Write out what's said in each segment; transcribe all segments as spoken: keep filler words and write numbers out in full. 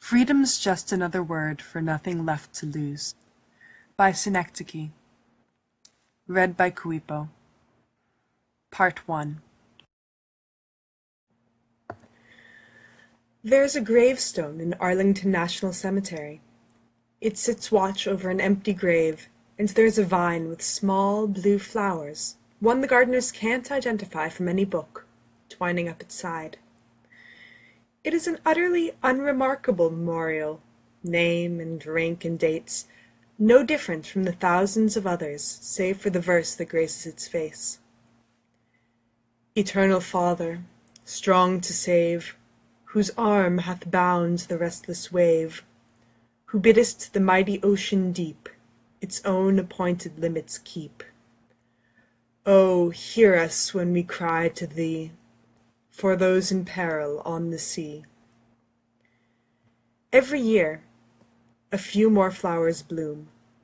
Freedom's just another word for nothing left to lose. By Synecdoche. Read by Kuipo. Part one. There is a gravestone in Arlington National Cemetery. It sits watch over an empty grave, and there is a vine with small blue flowers, one the gardeners can't identify from any book, twining up its side. It is an utterly unremarkable memorial, name and rank and dates, no different from the thousands of others, save for the verse that graces its face. Eternal Father, strong to save, whose arm hath bound the restless wave, who biddest the mighty ocean deep its own appointed limits keep. Oh, hear us when we cry to thee, for those in peril on the sea. Every year, a few more flowers bloom.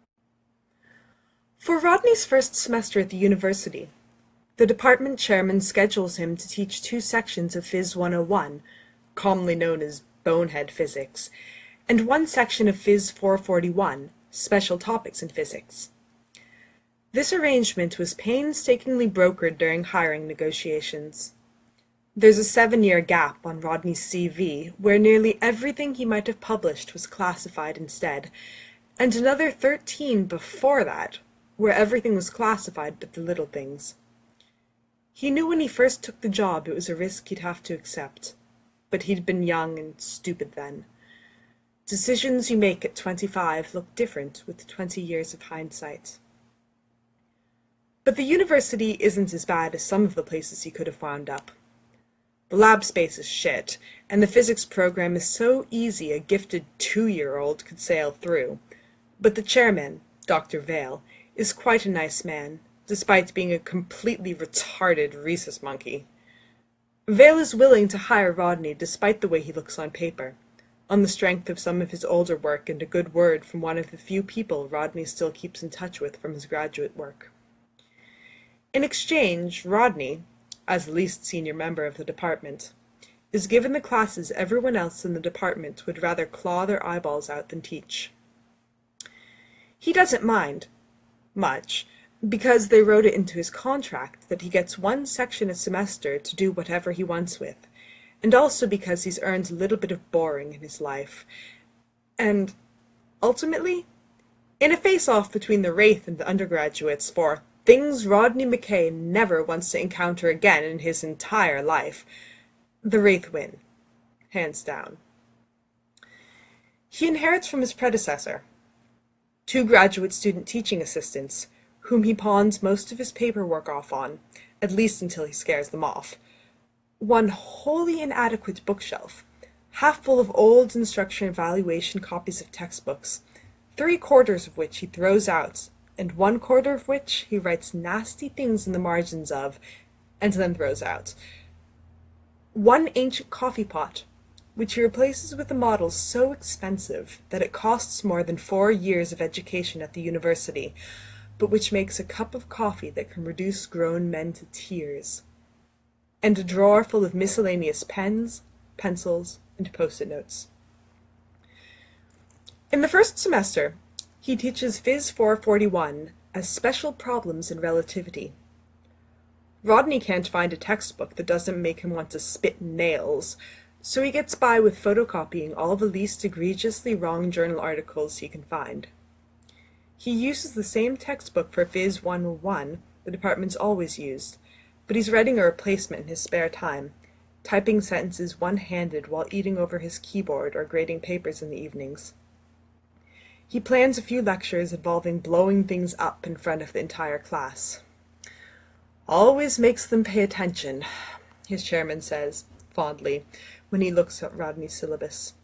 For Rodney's first semester at the university, the department chairman schedules him to teach two sections of Phys one oh one, commonly known as bonehead physics, and one section of Phys four forty-one, special topics in physics. This arrangement was painstakingly brokered during hiring negotiations. There's a seven-year gap on Rodney's C V where nearly everything he might have published was classified instead, and another thirteen before that where everything was classified but the little things. He knew when he first took the job it was a risk he'd have to accept, but he'd been young and stupid then. Decisions you make at twenty-five look different with twenty years of hindsight. But the university isn't as bad as some of the places he could have wound up. The lab space is shit, and the physics program is so easy a gifted two-year-old could sail through. But the chairman, Doctor Vale, is quite a nice man, despite being a completely retarded rhesus monkey. Vale is willing to hire Rodney despite the way he looks on paper, on the strength of some of his older work and a good word from one of the few people Rodney still keeps in touch with from his graduate work. In exchange, Rodney, as the least senior member of the department, is given the classes everyone else in the department would rather claw their eyeballs out than teach. He doesn't mind, much, because they wrote it into his contract that he gets one section a semester to do whatever he wants with, and also because he's earned a little bit of boring in his life. And, ultimately, in a face-off between the Wraith and the undergraduates for things Rodney McKay never wants to encounter again in his entire life, the Wraith win, hands down. He inherits from his predecessor, two graduate student teaching assistants, whom he pawns most of his paperwork off on, at least until he scares them off, one wholly inadequate bookshelf, half full of old instruction evaluation copies of textbooks, three quarters of which he throws out, and one quarter of which he writes nasty things in the margins of, and then throws out. One ancient coffee pot, which he replaces with a model so expensive that it costs more than four years of education at the university, but which makes a cup of coffee that can reduce grown men to tears. And a drawer full of miscellaneous pens, pencils, and post-it notes. In the first semester, he teaches Phys four forty-one as special problems in relativity. Rodney can't find a textbook that doesn't make him want to spit nails, so he gets by with photocopying all the least egregiously wrong journal articles he can find. He uses the same textbook for Phys one oh one the department's always used, but he's writing a replacement in his spare time, typing sentences one-handed while eating over his keyboard or grading papers in the evenings. He plans a few lectures involving blowing things up in front of the entire class. Always makes them pay attention, his chairman says, fondly, when he looks at Rodney's syllabus.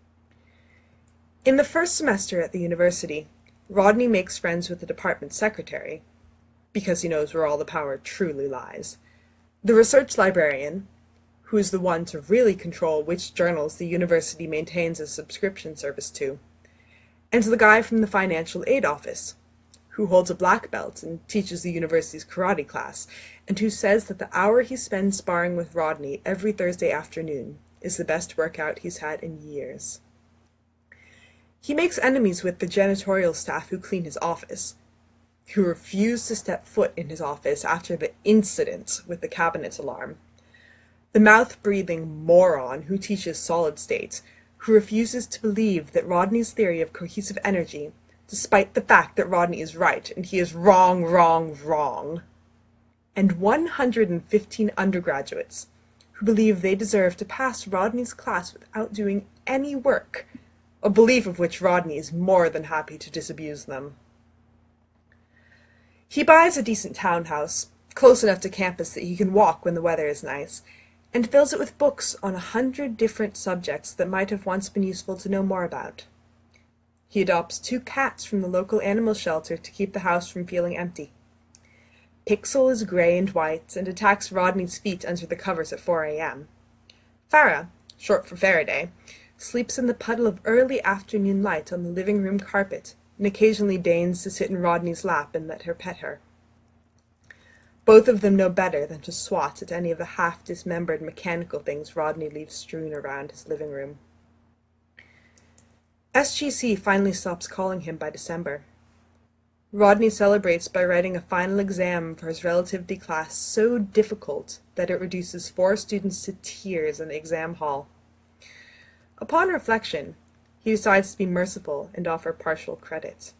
In the first semester at the university, Rodney makes friends with the department secretary, because he knows where all the power truly lies, the research librarian, who is the one to really control which journals the university maintains a subscription service to, and the guy from the financial aid office, who holds a black belt and teaches the university's karate class, and who says that the hour he spends sparring with Rodney every Thursday afternoon is the best workout he's had in years. He makes enemies with the janitorial staff who clean his office, who refuse to step foot in his office after the incident with the cabinet alarm. The mouth-breathing moron who teaches solid state, who refuses to believe that Rodney's theory of cohesive energy, despite the fact that Rodney is right and he is wrong, wrong, wrong. And one hundred fifteen undergraduates who believe they deserve to pass Rodney's class without doing any work, a belief of which Rodney is more than happy to disabuse them. He buys a decent townhouse, close enough to campus that he can walk when the weather is nice, and fills it with books on a hundred different subjects that might have once been useful to know more about. He adopts two cats from the local animal shelter to keep the house from feeling empty. Pixel is grey and white and attacks Rodney's feet under the covers at four a m Farah, short for Faraday, sleeps in the puddle of early afternoon light on the living room carpet and occasionally deigns to sit in Rodney's lap and let her pet her. Both of them know better than to swat at any of the half-dismembered mechanical things Rodney leaves strewn around his living room. S G C finally stops calling him by December. Rodney celebrates by writing a final exam for his relativity class so difficult that it reduces four students to tears in the exam hall. Upon reflection, he decides to be merciful and offer partial credit.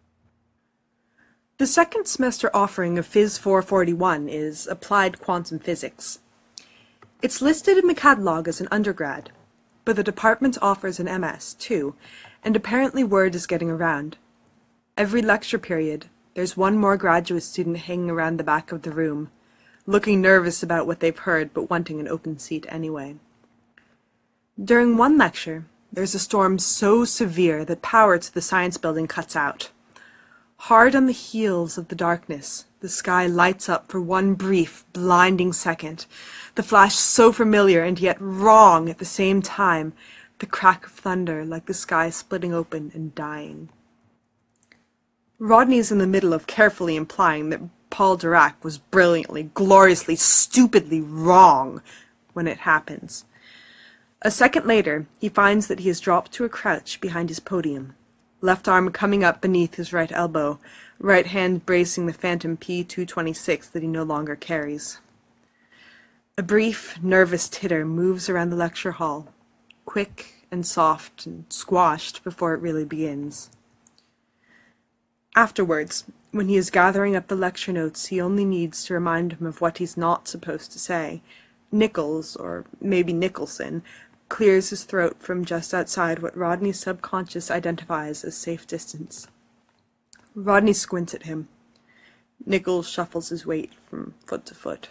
The second semester offering of Phys four forty-one is Applied Quantum Physics. It's listed in the catalog as an undergrad, but the department offers an M S too, and apparently word is getting around. Every lecture period, there's one more graduate student hanging around the back of the room, looking nervous about what they've heard but wanting an open seat anyway. During one lecture, there's a storm so severe that power to the science building cuts out. Hard on the heels of the darkness, the sky lights up for one brief, blinding second, the flash so familiar and yet wrong at the same time, the crack of thunder like the sky splitting open and dying. Rodney's in the middle of carefully implying that Paul Dirac was brilliantly, gloriously, stupidly wrong when it happens. A second later, he finds that he has dropped to a crouch behind his podium, left arm coming up beneath his right elbow, right hand bracing the phantom P two twenty-six that he no longer carries. A brief, nervous titter moves around the lecture hall, quick and soft and squashed before it really begins. Afterwards, when he is gathering up the lecture notes he only needs to remind him of what he's not supposed to say, Nichols, or maybe Nicholson, clears his throat from just outside what Rodney's subconscious identifies as safe distance. Rodney squints at him. Nichols shuffles his weight from foot to foot.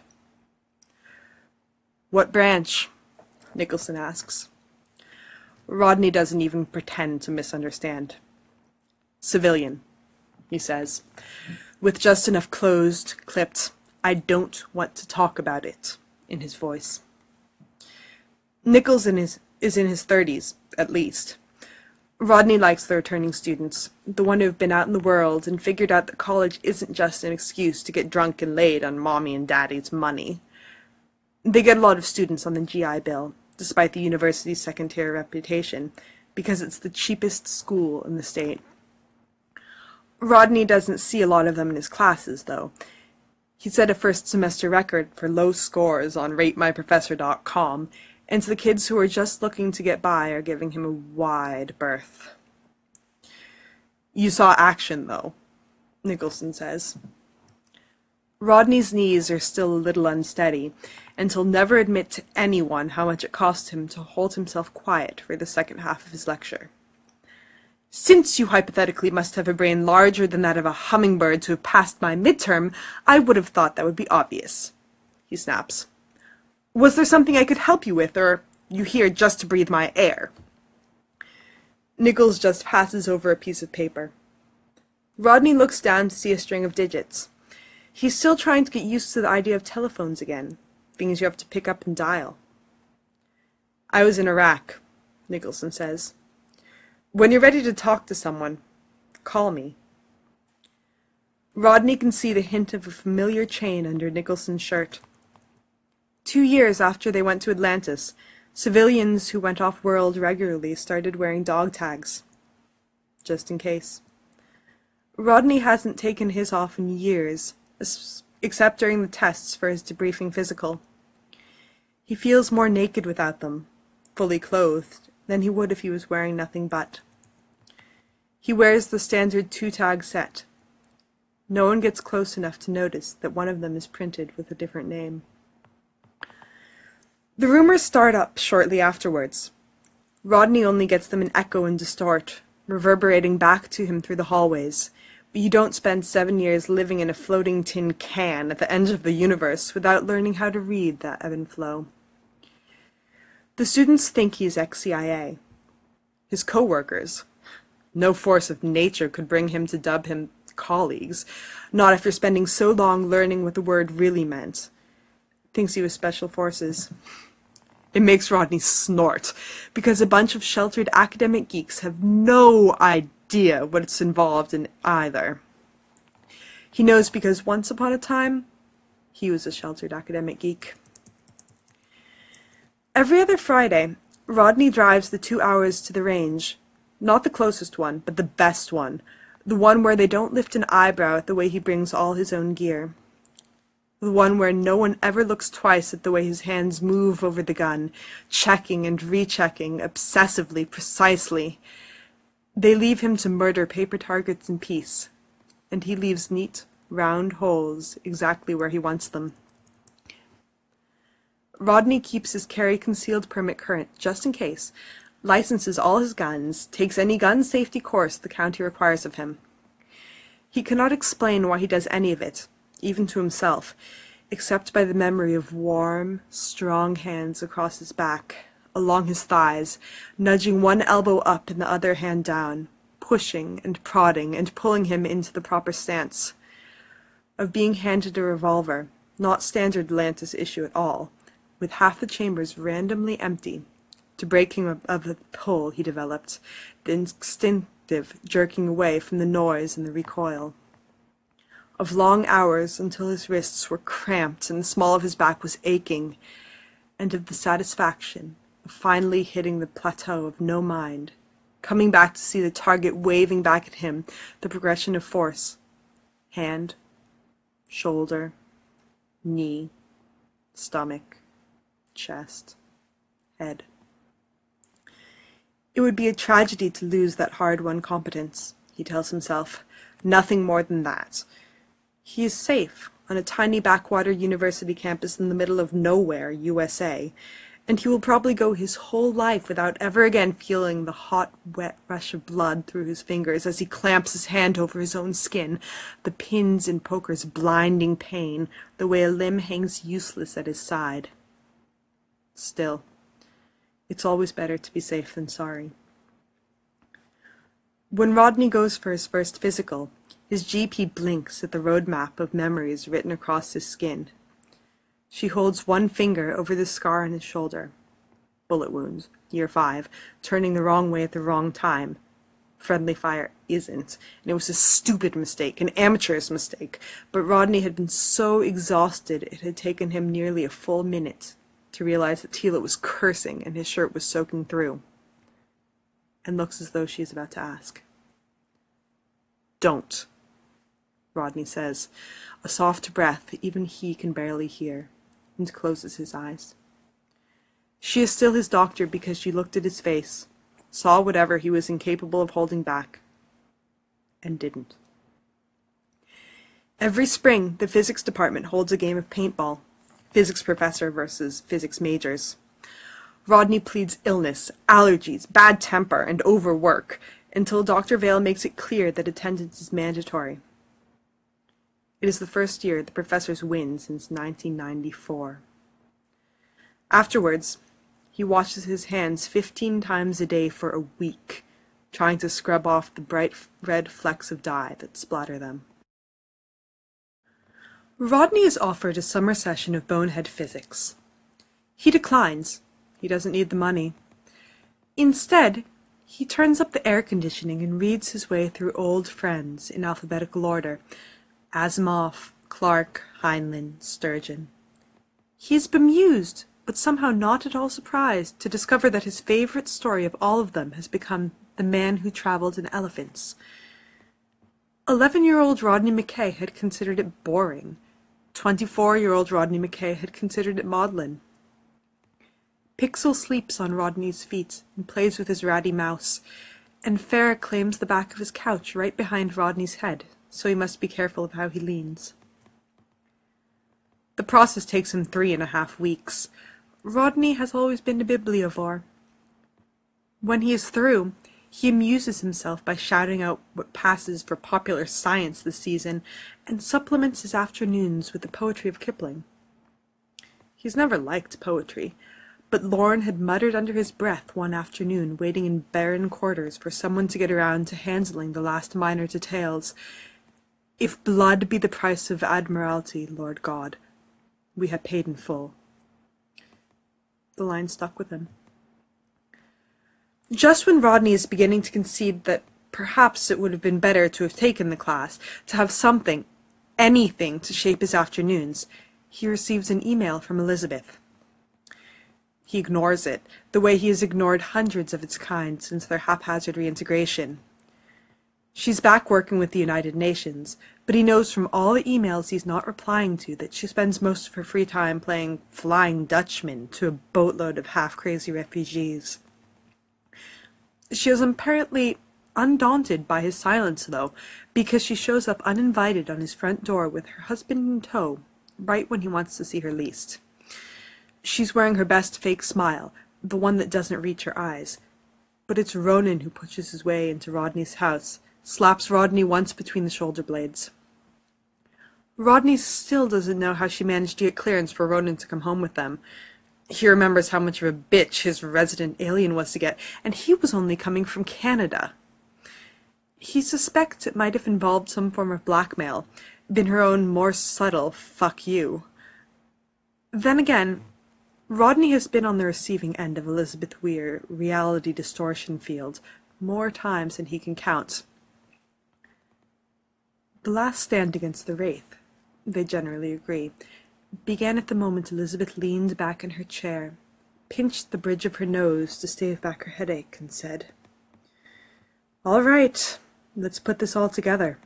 "What branch?" Nicholson asks. Rodney doesn't even pretend to misunderstand. "Civilian," he says, with just enough closed, clipped, "I don't want to talk about it" in his voice. Nichols in his, is in his thirties, at least. Rodney likes the returning students, the one who have been out in the world and figured out that college isn't just an excuse to get drunk and laid on mommy and daddy's money. They get a lot of students on the G I Bill, despite the university's second-tier reputation, because it's the cheapest school in the state. Rodney doesn't see a lot of them in his classes, though. He set a first-semester record for low scores on rate my professor dot com, and to the kids who are just looking to get by are giving him a wide berth. "You saw action, though," Nicholson says. Rodney's knees are still a little unsteady, and he'll never admit to anyone how much it cost him to hold himself quiet for the second half of his lecture. "Since you hypothetically must have a brain larger than that of a hummingbird to have passed my midterm, I would have thought that would be obvious," he snaps. "Was there something I could help you with, or are you here just to breathe my air?" Nichols just passes over a piece of paper. Rodney looks down to see a string of digits. He's still trying to get used to the idea of telephones again, things you have to pick up and dial. "I was in Iraq," Nicholson says. "When you're ready to talk to someone, call me." Rodney can see the hint of a familiar chain under Nicholson's shirt. Two years after they went to Atlantis, civilians who went off-world regularly started wearing dog tags. just in case. Rodney hasn't taken his off in years, except during the tests for his debriefing physical. He feels more naked without them, fully clothed, than he would if he was wearing nothing but. He wears the standard two-tag set. No one gets close enough to notice that one of them is printed with a different name. The rumors start up shortly afterwards. Rodney only gets them in echo and distort, reverberating back to him through the hallways. But you don't spend seven years living in a floating tin can at the end of the universe without learning how to read that ebb and flow. The students think he's ex-C I A. His co-workers. No force of nature could bring him to dub him colleagues, not after spending so long learning what the word really meant. Thinks he was Special Forces. It makes Rodney snort, because a bunch of sheltered academic geeks have no idea what's involved in either. He knows because once upon a time, he was a sheltered academic geek. Every other Friday, Rodney drives the two hours to the range. Not the closest one, but the best one. The one where they don't lift an eyebrow at the way he brings all his own gear. The one where no one ever looks twice at the way his hands move over the gun, checking and rechecking, obsessively, precisely. They leave him to murder paper targets in peace, and he leaves neat, round holes exactly where he wants them. Rodney keeps his carry concealed permit current, just in case, licenses all his guns, takes any gun safety course the county requires of him. He cannot explain why he does any of it, even to himself, except by the memory of warm, strong hands across his back, along his thighs, nudging one elbow up and the other hand down, pushing and prodding and pulling him into the proper stance. Of being handed a revolver, not standard Lantis issue at all, with half the chambers randomly empty, to break him of the pull he developed, the instinctive jerking away from the noise and the recoil. Of long hours until his wrists were cramped and the small of his back was aching, and of the satisfaction of finally hitting the plateau of no mind, coming back to see the target waving back at him the progression of force. Hand, shoulder, knee, stomach, chest, head. It would be a tragedy to lose that hard-won competence, he tells himself. Nothing more than that. He is safe on a tiny backwater university campus in the middle of nowhere, U S A, and he will probably go his whole life without ever again feeling the hot, wet rush of blood through his fingers as he clamps his hand over his own skin, the pins in Poker's blinding pain, the way a limb hangs useless at his side. Still, it's always better to be safe than sorry. When Rodney goes for his first physical, his G P blinks at the roadmap of memories written across his skin. She holds one finger over the scar on his shoulder. Bullet wounds, year five, turning the wrong way at the wrong time. Friendly fire isn't, and it was a stupid mistake, an amateur's mistake, but Rodney had been so exhausted it had taken him nearly a full minute to realize that Tila was cursing and his shirt was soaking through. And looks as though she is about to ask. Don't, Rodney says, a soft breath even he can barely hear, and closes his eyes. She is still his doctor because she looked at his face, saw whatever he was incapable of holding back, and didn't. Every spring, the physics department holds a game of paintball, physics professor versus physics majors. Rodney pleads illness, allergies, bad temper, and overwork, until Doctor Vale makes it clear that attendance is mandatory. It is the first year the professors win since nineteen ninety-four. Afterwards, he washes his hands fifteen times a day for a week, trying to scrub off the bright red flecks of dye that splatter them. Rodney is offered a summer session of bonehead physics. He declines. He doesn't need the money. Instead, he turns up the air conditioning and reads his way through old friends in alphabetical order. Asimov, Clark, Heinlein, Sturgeon. He is bemused, but somehow not at all surprised, to discover that his favorite story of all of them has become the man who traveled in elephants. Eleven-year-old Rodney McKay had considered it boring. Twenty-four-year-old Rodney McKay had considered it maudlin. Pixel sleeps on Rodney's feet and plays with his ratty mouse, and Farah claims the back of his couch right behind Rodney's head, so he must be careful of how he leans. The process takes him three and a half weeks. Rodney has always been a bibliovore. When he is through, he amuses himself by shouting out what passes for popular science this season, and supplements his afternoons with the poetry of Kipling. He's never liked poetry, but Lorne had muttered under his breath one afternoon, waiting in barren quarters for someone to get around to handling the last minor details. "If blood be the price of admiralty, Lord God, we have paid in full." The line stuck with him. Just when Rodney is beginning to concede that perhaps it would have been better to have taken the class, to have something, anything, to shape his afternoons, he receives an email from Elizabeth. He ignores it, the way he has ignored hundreds of its kind since their haphazard reintegration. She's back working with the United Nations, but he knows from all the emails he's not replying to that she spends most of her free time playing Flying Dutchman to a boatload of half-crazy refugees. She is apparently undaunted by his silence, though, because she shows up uninvited on his front door with her husband in tow, right when he wants to see her least. She's wearing her best fake smile, the one that doesn't reach her eyes, but it's Ronan who pushes his way into Rodney's house, slaps Rodney once between the shoulder blades. Rodney still doesn't know how she managed to get clearance for Ronan to come home with them. He remembers how much of a bitch his resident alien was to get, and he was only coming from Canada. He suspects it might have involved some form of blackmail, been her own more subtle fuck you. Then again, Rodney has been on the receiving end of Elizabeth Weir reality distortion field more times than he can count. The last stand against the Wraith, they generally agree, began at the moment Elizabeth leaned back in her chair, pinched the bridge of her nose to stave back her headache, and said, "All right, let's put this all together."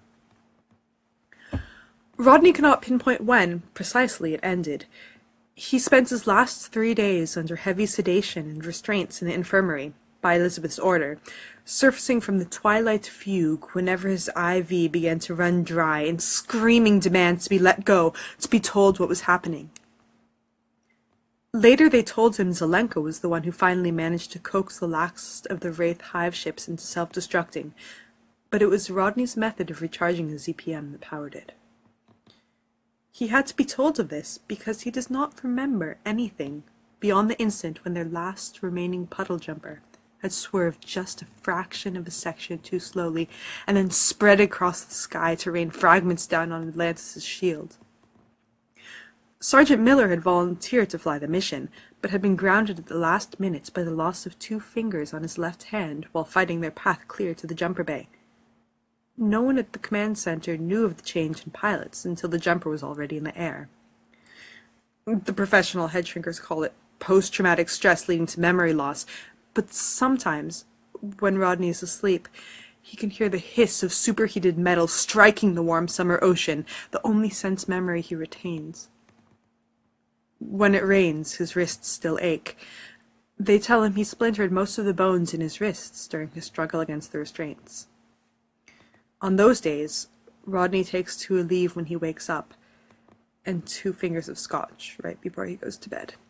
Rodney cannot pinpoint when, precisely, it ended. He spent his last three days under heavy sedation and restraints in the infirmary, by Elizabeth's order, surfacing from the twilight fugue whenever his I V began to run dry, and screaming demands to be let go, to be told what was happening. Later they told him Zelenko was the one who finally managed to coax the last of the Wraith hive ships into self-destructing, but it was Rodney's method of recharging his Z P M that powered it. He had to be told of this because he does not remember anything beyond the instant when their last remaining puddle jumper had swerved just a fraction of a section too slowly and then spread across the sky to rain fragments down on Atlantis' shield. Sergeant Miller had volunteered to fly the mission, but had been grounded at the last minute by the loss of two fingers on his left hand while fighting their path clear to the jumper bay. No one at the command center knew of the change in pilots until the jumper was already in the air. The professional head shrinkers call it post-traumatic stress leading to memory loss, but sometimes, when Rodney is asleep, he can hear the hiss of superheated metal striking the warm summer ocean, the only sense memory he retains. When it rains, his wrists still ache. They tell him he splintered most of the bones in his wrists during his struggle against the restraints. On those days, Rodney takes two Aleve when he wakes up, and two fingers of scotch right before he goes to bed.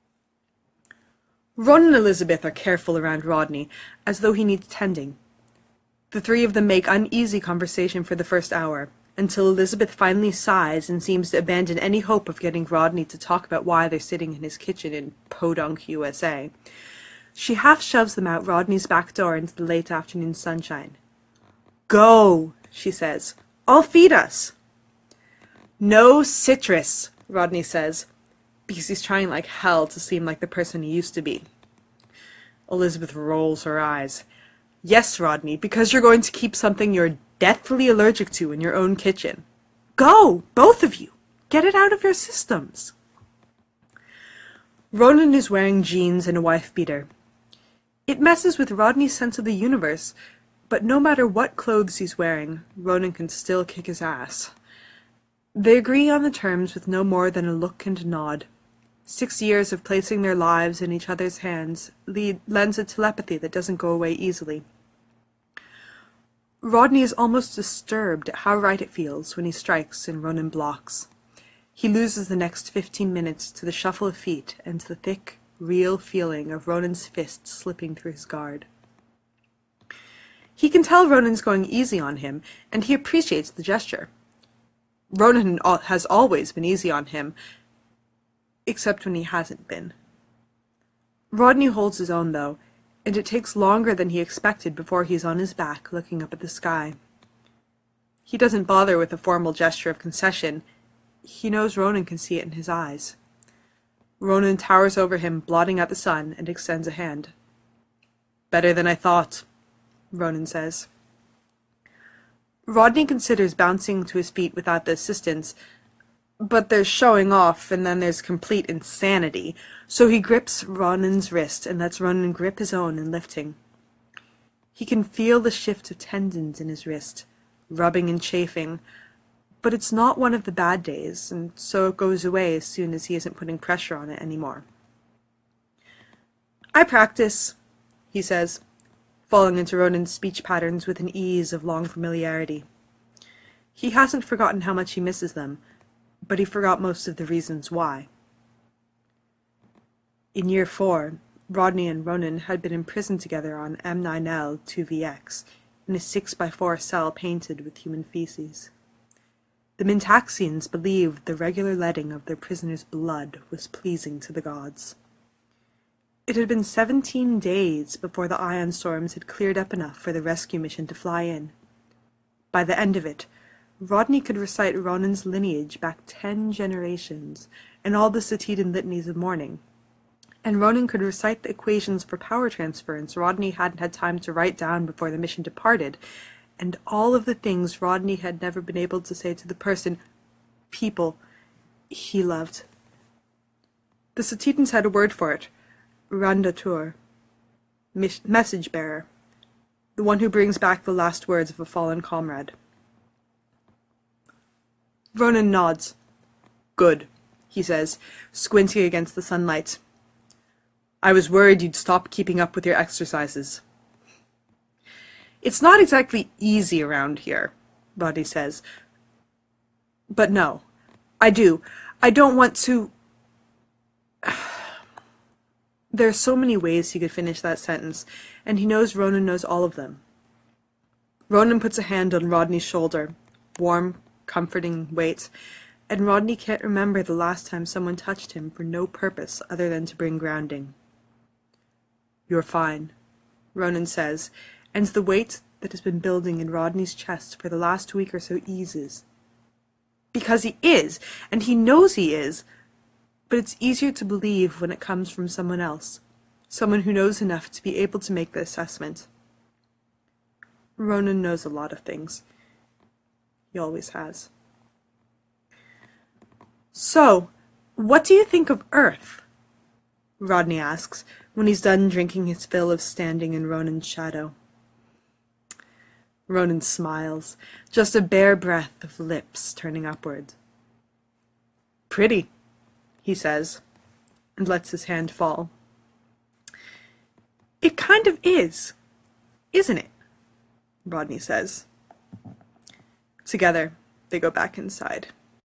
Ron and Elizabeth are careful around Rodney, as though he needs tending. The three of them make uneasy conversation for the first hour, until Elizabeth finally sighs and seems to abandon any hope of getting Rodney to talk about why they're sitting in his kitchen in Podunk, U S A. She half shoves them out Rodney's back door into the late afternoon sunshine. "Go," she says. "I'll feed us." "No citrus," Rodney says, because he's trying like hell to seem like the person he used to be. Elizabeth rolls her eyes. "Yes, Rodney, because you're going to keep something you're deathly allergic to in your own kitchen. Go, both of you. Get it out of your systems." Ronan is wearing jeans and a wife-beater. It messes with Rodney's sense of the universe, but no matter what clothes he's wearing, Ronan can still kick his ass. They agree on the terms with no more than a look and a nod. Six years of placing their lives in each other's hands lead, lends a telepathy that doesn't go away easily. Rodney is almost disturbed at how right it feels when he strikes and Ronan blocks. He loses the next fifteen minutes to the shuffle of feet and to the thick, real feeling of Ronan's fist slipping through his guard. He can tell Ronan's going easy on him, and he appreciates the gesture. Ronan has always been easy on him, except when he hasn't been. Rodney holds his own, though, and it takes longer than he expected before he's on his back looking up at the sky. He doesn't bother with a formal gesture of concession. He knows Ronan can see it in his eyes. Ronan towers over him, blotting out the sun, and extends a hand. "Better than I thought," Ronan says. Rodney considers bouncing to his feet without the assistance, but there's showing off, and then there's complete insanity, so he grips Ronan's wrist and lets Ronan grip his own in lifting. He can feel the shift of tendons in his wrist, rubbing and chafing, but it's not one of the bad days, and so it goes away as soon as he isn't putting pressure on it anymore. "I practice," he says, falling into Ronan's speech patterns with an ease of long familiarity. He hasn't forgotten how much he misses them, but he forgot most of the reasons why. In year four, Rodney and Ronan had been imprisoned together on M nine L two V X, in a six by four cell painted with human feces. The Mintaxians believed the regular letting of their prisoners' blood was pleasing to the gods. It had been seventeen days before the ion storms had cleared up enough for the rescue mission to fly in. By the end of it, Rodney could recite Ronan's lineage back ten generations, and all the Satidan litanies of mourning. And Ronan could recite the equations for power transference Rodney hadn't had time to write down before the mission departed, and all of the things Rodney had never been able to say to the person, people, he loved. The Satidans had a word for it, Randatur, message bearer, the one who brings back the last words of a fallen comrade. Ronan nods. "Good," he says, squinting against the sunlight. "I was worried you'd stop keeping up with your exercises." "It's not exactly easy around here," Rodney says. "But no, I do. I don't want to..." There are so many ways he could finish that sentence, and he knows Ronan knows all of them. Ronan puts a hand on Rodney's shoulder, warm, comforting weight, and Rodney can't remember the last time someone touched him for no purpose other than to bring grounding. "You're fine," Ronan says, and the weight that has been building in Rodney's chest for the last week or so eases. Because he is, and he knows he is, but it's easier to believe when it comes from someone else, someone who knows enough to be able to make the assessment. Ronan knows a lot of things. He always has. "So, what do you think of Earth?" Rodney asks, when he's done drinking his fill of standing in Ronan's shadow. Ronan smiles, just a bare breath of lips turning upward. "Pretty," he says, and lets his hand fall. "It kind of is, isn't it?" Rodney says. Together, they go back inside.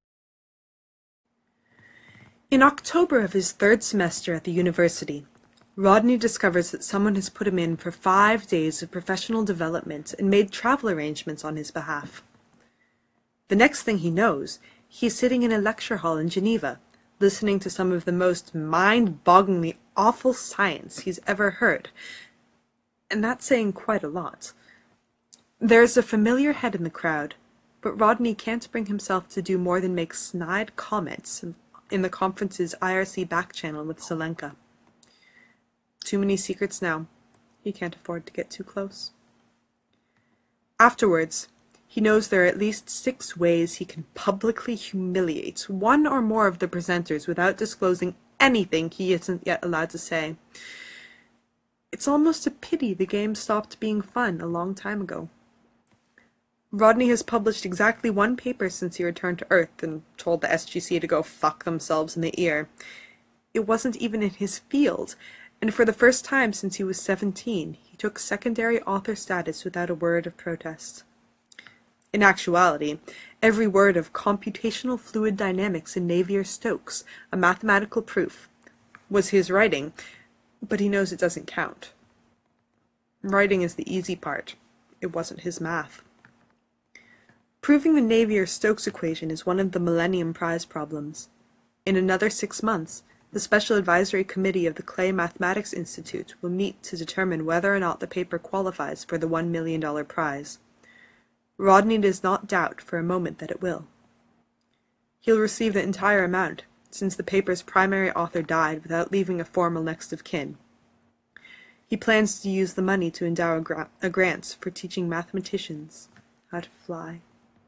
In October of his third semester at the university, Rodney discovers that someone has put him in for five days of professional development and made travel arrangements on his behalf. The next thing he knows, he's sitting in a lecture hall in Geneva, listening to some of the most mind-bogglingly awful science he's ever heard. And that's saying quite a lot. There's a familiar head in the crowd, but Rodney can't bring himself to do more than make snide comments in the conference's I R C back channel with Selenka. Too many secrets now. He can't afford to get too close. Afterwards, he knows there are at least six ways he can publicly humiliate one or more of the presenters without disclosing anything he isn't yet allowed to say. It's almost a pity the game stopped being fun a long time ago. Rodney has published exactly one paper since he returned to Earth and told the S G C to go fuck themselves in the ear. It wasn't even in his field, and for the first time since he was seventeen, he took secondary author status without a word of protest. In actuality, every word of computational fluid dynamics in Navier-Stokes, a mathematical proof, was his writing, but he knows it doesn't count. Writing is the easy part. It wasn't his math. Proving the Navier-Stokes equation is one of the Millennium Prize problems. In another six months, the Special Advisory Committee of the Clay Mathematics Institute will meet to determine whether or not the paper qualifies for the one million dollar prize. Rodney does not doubt for a moment that it will. He'll receive the entire amount, since the paper's primary author died without leaving a formal next of kin. He plans to use the money to endow a, gra a grant for teaching mathematicians how to fly.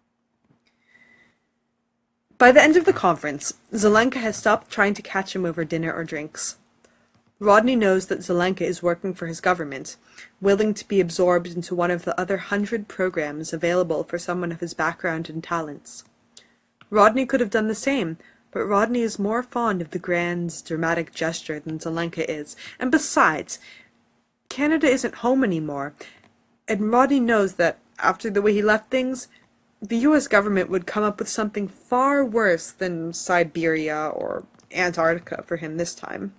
By the end of the conference, Zelenka has stopped trying to catch him over dinner or drinks. Rodney knows that Zelenka is working for his government, willing to be absorbed into one of the other hundred programs available for someone of his background and talents. Rodney could have done the same, but Rodney is more fond of the grand, dramatic gesture than Zelenka is, and besides, Canada isn't home anymore, and Rodney knows that, after the way he left things, the U S government would come up with something far worse than Siberia or Antarctica for him this time.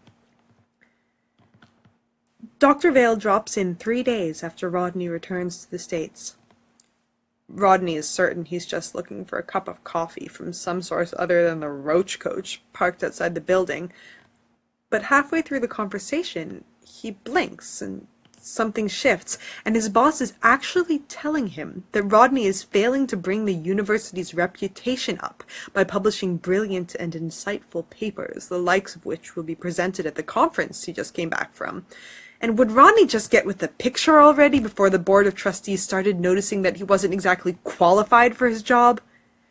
Doctor Vale drops in three days after Rodney returns to the States. Rodney is certain he's just looking for a cup of coffee from some source other than the roach coach parked outside the building, but halfway through the conversation, he blinks and something shifts, and his boss is actually telling him that Rodney is failing to bring the university's reputation up by publishing brilliant and insightful papers, the likes of which will be presented at the conference he just came back from. And would Rodney just get with the picture already before the board of trustees started noticing that he wasn't exactly qualified for his job?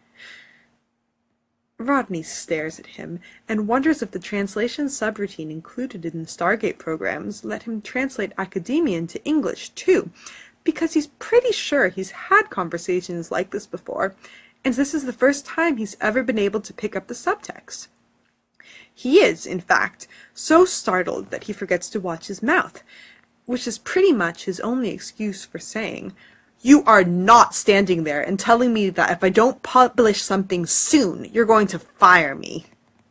Rodney stares at him and wonders if the translation subroutine included in the Stargate programs let him translate academia into English too, because he's pretty sure he's had conversations like this before, and this is the first time he's ever been able to pick up the subtext. He is, in fact, so startled that he forgets to watch his mouth, which is pretty much his only excuse for saying, "You are not standing there and telling me that if I don't publish something soon, you're going to fire me."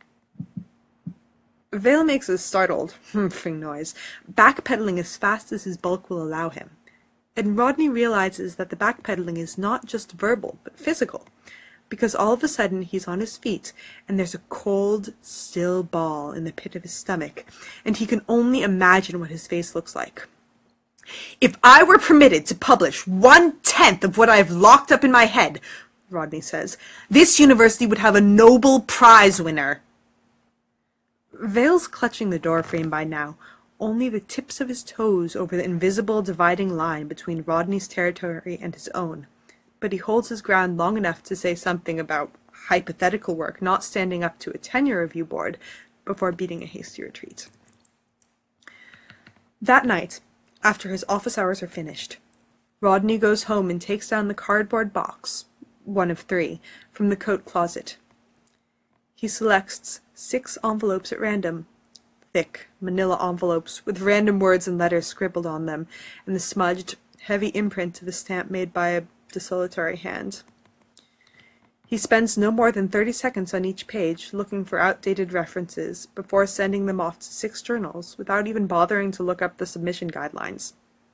Vale makes a startled humping noise, backpedaling as fast as his bulk will allow him. And Rodney realizes that the backpedaling is not just verbal, but physical, because all of a sudden he's on his feet, and there's a cold, still ball in the pit of his stomach, and he can only imagine what his face looks like. "If I were permitted to publish one-tenth of what I have locked up in my head," Rodney says, "this university would have a Nobel Prize winner." Vale's clutching the doorframe by now, only the tips of his toes over the invisible dividing line between Rodney's territory and his own, but he holds his ground long enough to say something about hypothetical work not standing up to a tenure review board before beating a hasty retreat. That night, after his office hours are finished, Rodney goes home and takes down the cardboard box, one of three, from the coat closet. He selects six envelopes at random, thick, manila envelopes with random words and letters scribbled on them, and the smudged, heavy imprint of a stamp made by a desultory hand. He spends no more than thirty seconds on each page looking for outdated references before sending them off to six journals without even bothering to look up the submission guidelines.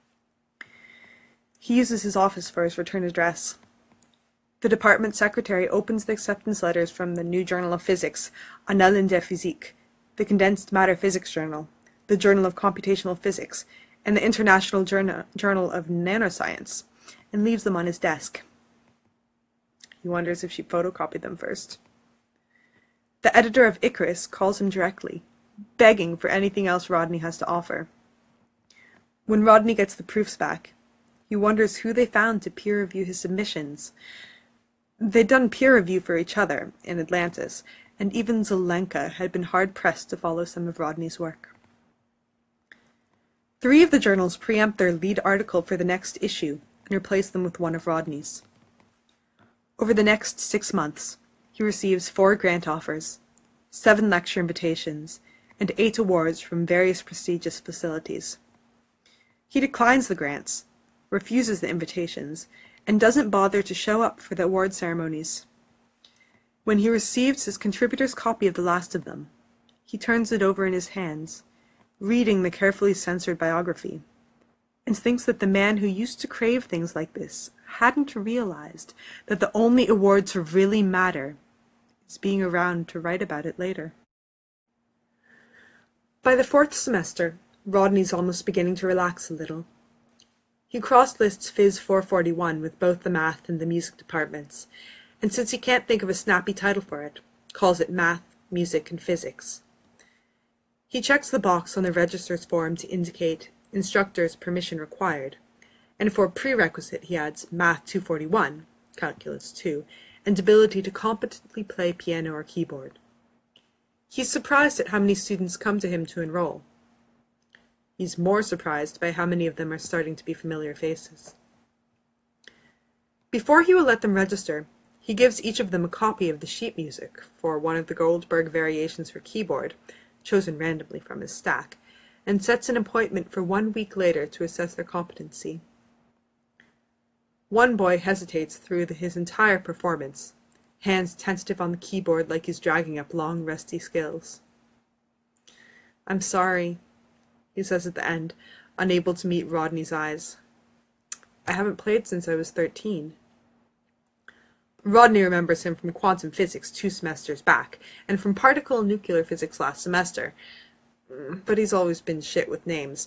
He uses his office for his return address. The department secretary opens the acceptance letters from the New Journal of Physics, Annalen der Physik, the Condensed Matter Physics Journal, the Journal of Computational Physics, and the International Journal, Journal of Nanoscience, and leaves them on his desk. He wonders if she photocopied them first. The editor of Icarus calls him directly, begging for anything else Rodney has to offer. When Rodney gets the proofs back, he wonders who they found to peer review his submissions. They'd done peer review for each other in Atlantis, and even Zelenka had been hard-pressed to follow some of Rodney's work. Three of the journals preempt their lead article for the next issue and replace them with one of Rodney's. Over the next six months, he receives four grant offers, seven lecture invitations, and eight awards from various prestigious facilities. He declines the grants, refuses the invitations, and doesn't bother to show up for the award ceremonies. When he receives his contributor's copy of the last of them, he turns it over in his hands, reading the carefully censored biography, and thinks that the man who used to crave things like this hadn't realized that the only awards that really matter is being around to write about it later. By the fourth semester, Rodney's almost beginning to relax a little. He cross-lists Phys four forty-one with both the math and the music departments, and since he can't think of a snappy title for it, calls it Math, Music, and Physics. He checks the box on the registrar's form to indicate instructor's permission required, and for prerequisite he adds Math two forty-one, Calculus two, and ability to competently play piano or keyboard. He's surprised at how many students come to him to enroll. He's more surprised by how many of them are starting to be familiar faces. Before he will let them register, he gives each of them a copy of the sheet music for one of the Goldberg variations for keyboard, chosen randomly from his stack, and sets an appointment for one week later to assess their competency. One boy hesitates through the, his entire performance, hands tentative on the keyboard like he's dragging up long, rusty scales. "I'm sorry," he says at the end, unable to meet Rodney's eyes. "I haven't played since I was thirteen. Rodney remembers him from quantum physics two semesters back, and from particle and nuclear physics last semester, but he's always been shit with names.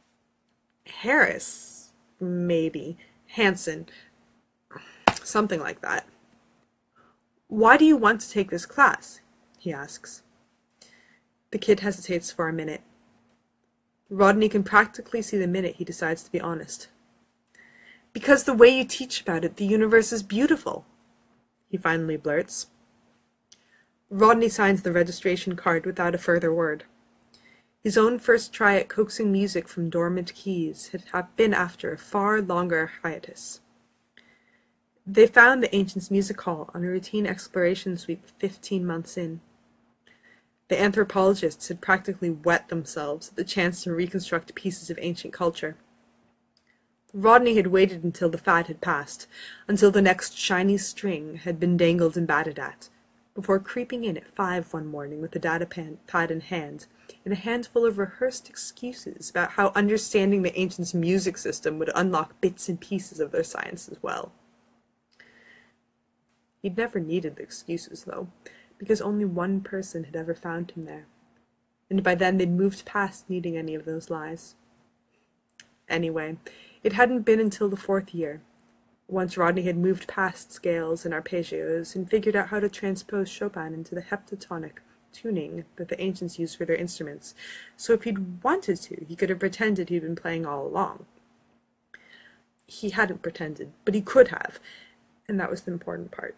Harris, maybe. Hansen. Something like that. "Why do you want to take this class?" he asks. The kid hesitates for a minute. Rodney can practically see the minute he decides to be honest. "Because the way you teach about it, the universe is beautiful," he finally blurts. Rodney signs the registration card without a further word. His own first try at coaxing music from dormant keys had been after a far longer hiatus. They found the Ancients Music Hall on a routine exploration sweep fifteen months in. The anthropologists had practically wet themselves at the chance to reconstruct pieces of ancient culture. Rodney had waited until the fad had passed, until the next shiny string had been dangled and batted at, before creeping in at five one morning with a data pad in hand, and a handful of rehearsed excuses about how understanding the ancients' music system would unlock bits and pieces of their science as well. He'd never needed the excuses, though, because only one person had ever found him there, and by then they'd moved past needing any of those lies. Anyway, it hadn't been until the fourth year, once Rodney had moved past scales and arpeggios and figured out how to transpose Chopin into the heptatonic tuning that the ancients used for their instruments, so if he'd wanted to, he could have pretended he'd been playing all along. He hadn't pretended, but he could have, and that was the important part.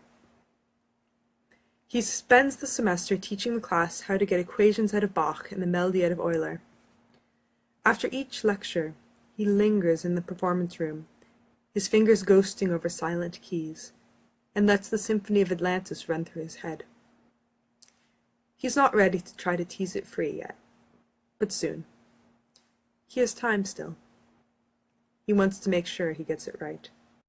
He spends the semester teaching the class how to get equations out of Bach and the melody out of Euler. After each lecture, he lingers in the performance room, his fingers ghosting over silent keys, and lets the Symphony of Atlantis run through his head. He's not ready to try to tease it free yet, but soon. He has time still. He wants to make sure he gets it right.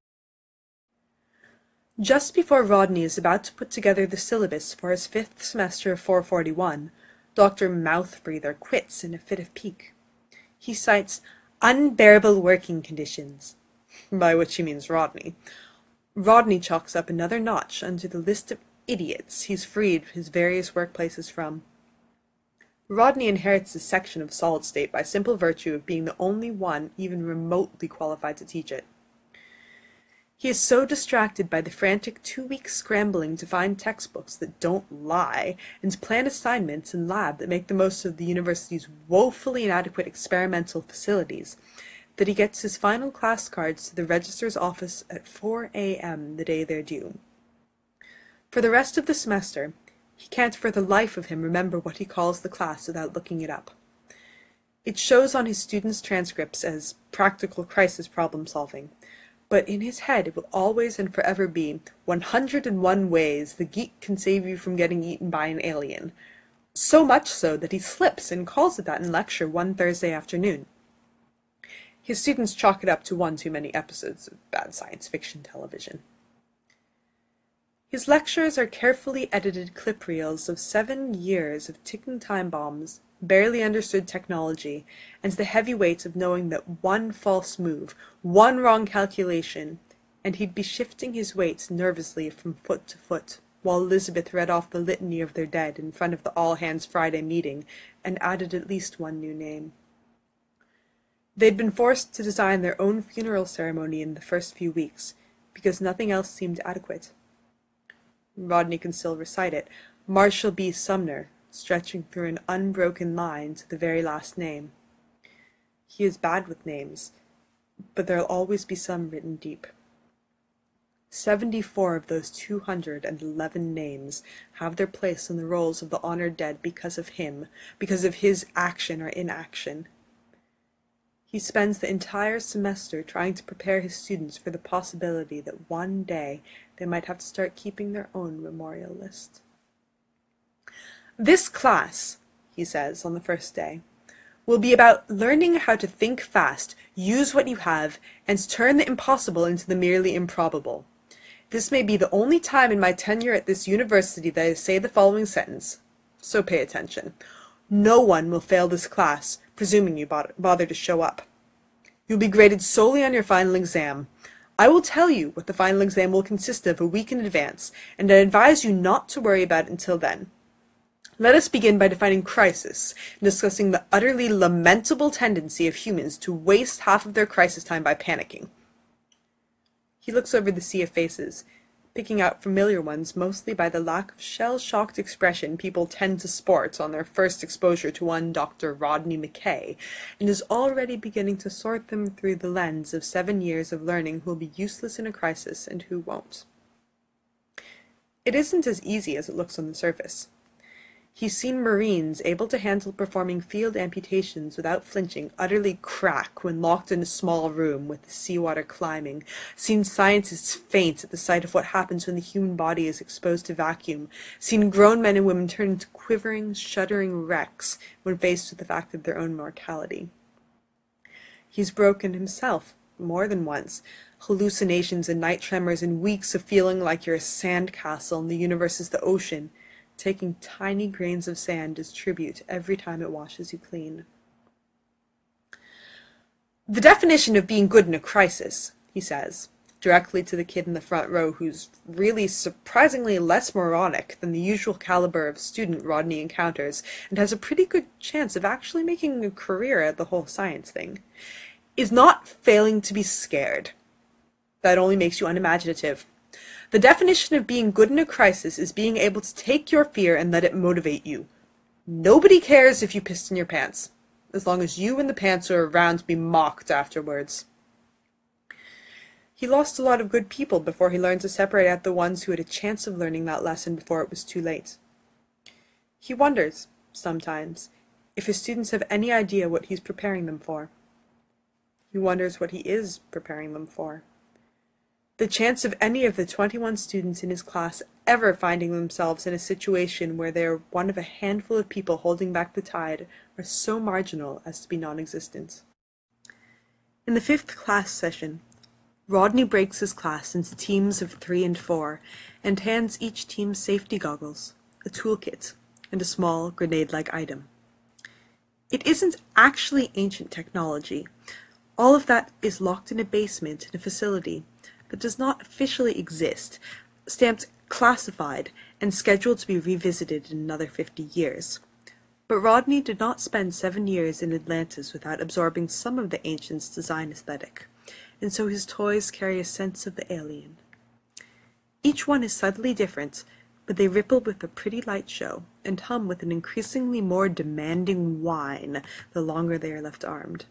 Just before Rodney is about to put together the syllabus for his fifth semester of four forty-one, Doctor Mouthbreather quits in a fit of pique. He cites unbearable working conditions, by which he means Rodney. Rodney chalks up another notch under the list of idiots he's freed his various workplaces from. Rodney inherits this section of solid state by simple virtue of being the only one even remotely qualified to teach it. He is so distracted by the frantic two-week scrambling to find textbooks that don't lie and to plan assignments in lab that make the most of the university's woefully inadequate experimental facilities that he gets his final class cards to the registrar's office at four a m the day they're due. For the rest of the semester, he can't for the life of him remember what he calls the class without looking it up. It shows on his students' transcripts as practical crisis problem solving, but in his head it will always and forever be one hundred and one ways the geek can save you from getting eaten by an alien. So much so that he slips and calls it that in lecture one Thursday afternoon. His students chalk it up to one too many episodes of bad science fiction television. His lectures are carefully edited clip reels of seven years of ticking time bombs, barely understood technology, and the heavy weight of knowing that one false move, one wrong calculation, and he'd be shifting his weight nervously from foot to foot, while Elizabeth read off the litany of their dead in front of the all-hands-Friday meeting, and added at least one new name. They'd been forced to design their own funeral ceremony in the first few weeks, because nothing else seemed adequate. Rodney can still recite it, Marshall B. Sumner, stretching through an unbroken line to the very last name. He is bad with names, but there'll always be some written deep. Seventy-four of those two hundred and eleven names have their place in the rolls of the honored dead because of him, because of his action or inaction. He spends the entire semester trying to prepare his students for the possibility that one day they might have to start keeping their own memorial list. This class, he says on the first day, will be about learning how to think fast, use what you have, and turn the impossible into the merely improbable. This may be the only time in my tenure at this university that I say the following sentence, so pay attention. No one will fail this class, presuming you bother to show up. You'll be graded solely on your final exam. I will tell you what the final exam will consist of a week in advance, and I advise you not to worry about it until then. Let us begin by defining crisis and discussing the utterly lamentable tendency of humans to waste half of their crisis time by panicking. He looks over the sea of faces, picking out familiar ones mostly by the lack of shell-shocked expression people tend to sport on their first exposure to one Doctor Rodney McKay, and is already beginning to sort them through the lens of seven years of learning who will be useless in a crisis and who won't. It isn't as easy as it looks on the surface. He's seen Marines able to handle performing field amputations without flinching utterly crack when locked in a small room with the seawater climbing, seen scientists faint at the sight of what happens when the human body is exposed to vacuum, seen grown men and women turn into quivering, shuddering wrecks when faced with the fact of their own mortality. He's broken himself, more than once, hallucinations and night tremors and weeks of feeling like you're a sandcastle and the universe is the ocean, taking tiny grains of sand as tribute every time it washes you clean. The definition of being good in a crisis, he says, directly to the kid in the front row who's really surprisingly less moronic than the usual caliber of student Rodney encounters, and has a pretty good chance of actually making a career at the whole science thing, is not failing to be scared. That only makes you unimaginative. The definition of being good in a crisis is being able to take your fear and let it motivate you. Nobody cares if you pissed in your pants, as long as you and the pants are around to be mocked afterwards. He lost a lot of good people before he learned to separate out the ones who had a chance of learning that lesson before it was too late. He wonders, sometimes, if his students have any idea what he's preparing them for. He wonders what he is preparing them for. The chance of any of the twenty-one students in his class ever finding themselves in a situation where they are one of a handful of people holding back the tide are so marginal as to be non-existent. In the fifth class session, Rodney breaks his class into teams of three and four, and hands each team safety goggles, a toolkit, and a small grenade-like item. It isn't actually ancient technology. All of that is locked in a basement in a facility that does not officially exist, stamped classified and scheduled to be revisited in another fifty years. But Rodney did not spend seven years in Atlantis without absorbing some of the ancient's design aesthetic, and so his toys carry a sense of the alien. Each one is subtly different, but they ripple with a pretty light show, and hum with an increasingly more demanding whine the longer they are left armed.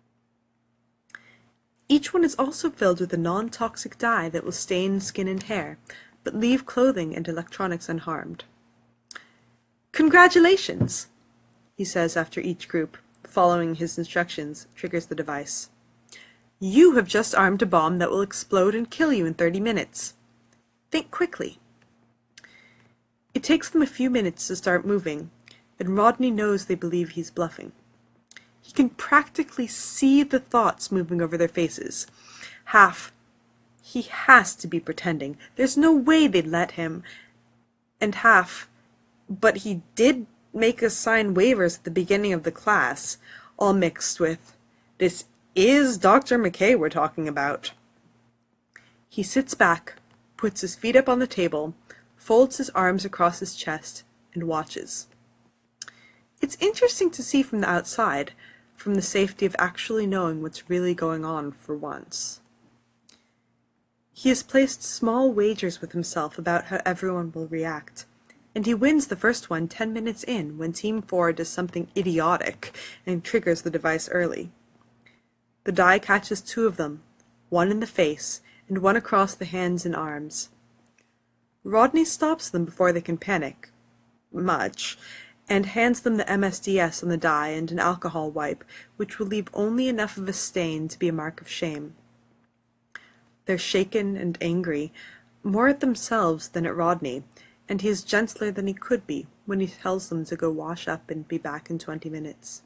Each one is also filled with a non-toxic dye that will stain skin and hair, but leave clothing and electronics unharmed. "Congratulations," he says after each group, following his instructions, triggers the device. You have just armed a bomb that will explode and kill you in thirty minutes. Think quickly. It takes them a few minutes to start moving, and Rodney knows they believe he's bluffing. He can practically see the thoughts moving over their faces. Half, he has to be pretending. There's no way they'd let him. And half, but he did make us sign waivers at the beginning of the class, all mixed with, this is Doctor McKay we're talking about. He sits back, puts his feet up on the table, folds his arms across his chest, and watches. It's interesting to see from the outside, from the safety of actually knowing what's really going on for once. He has placed small wagers with himself about how everyone will react, and he wins the first one ten minutes in when Team four does something idiotic and triggers the device early. The die catches two of them, one in the face and one across the hands and arms. Rodney stops them before they can panic much, and hands them the M S D S on the die and an alcohol wipe, which will leave only enough of a stain to be a mark of shame. They're shaken and angry, more at themselves than at Rodney, and he is gentler than he could be when he tells them to go wash up and be back in twenty minutes.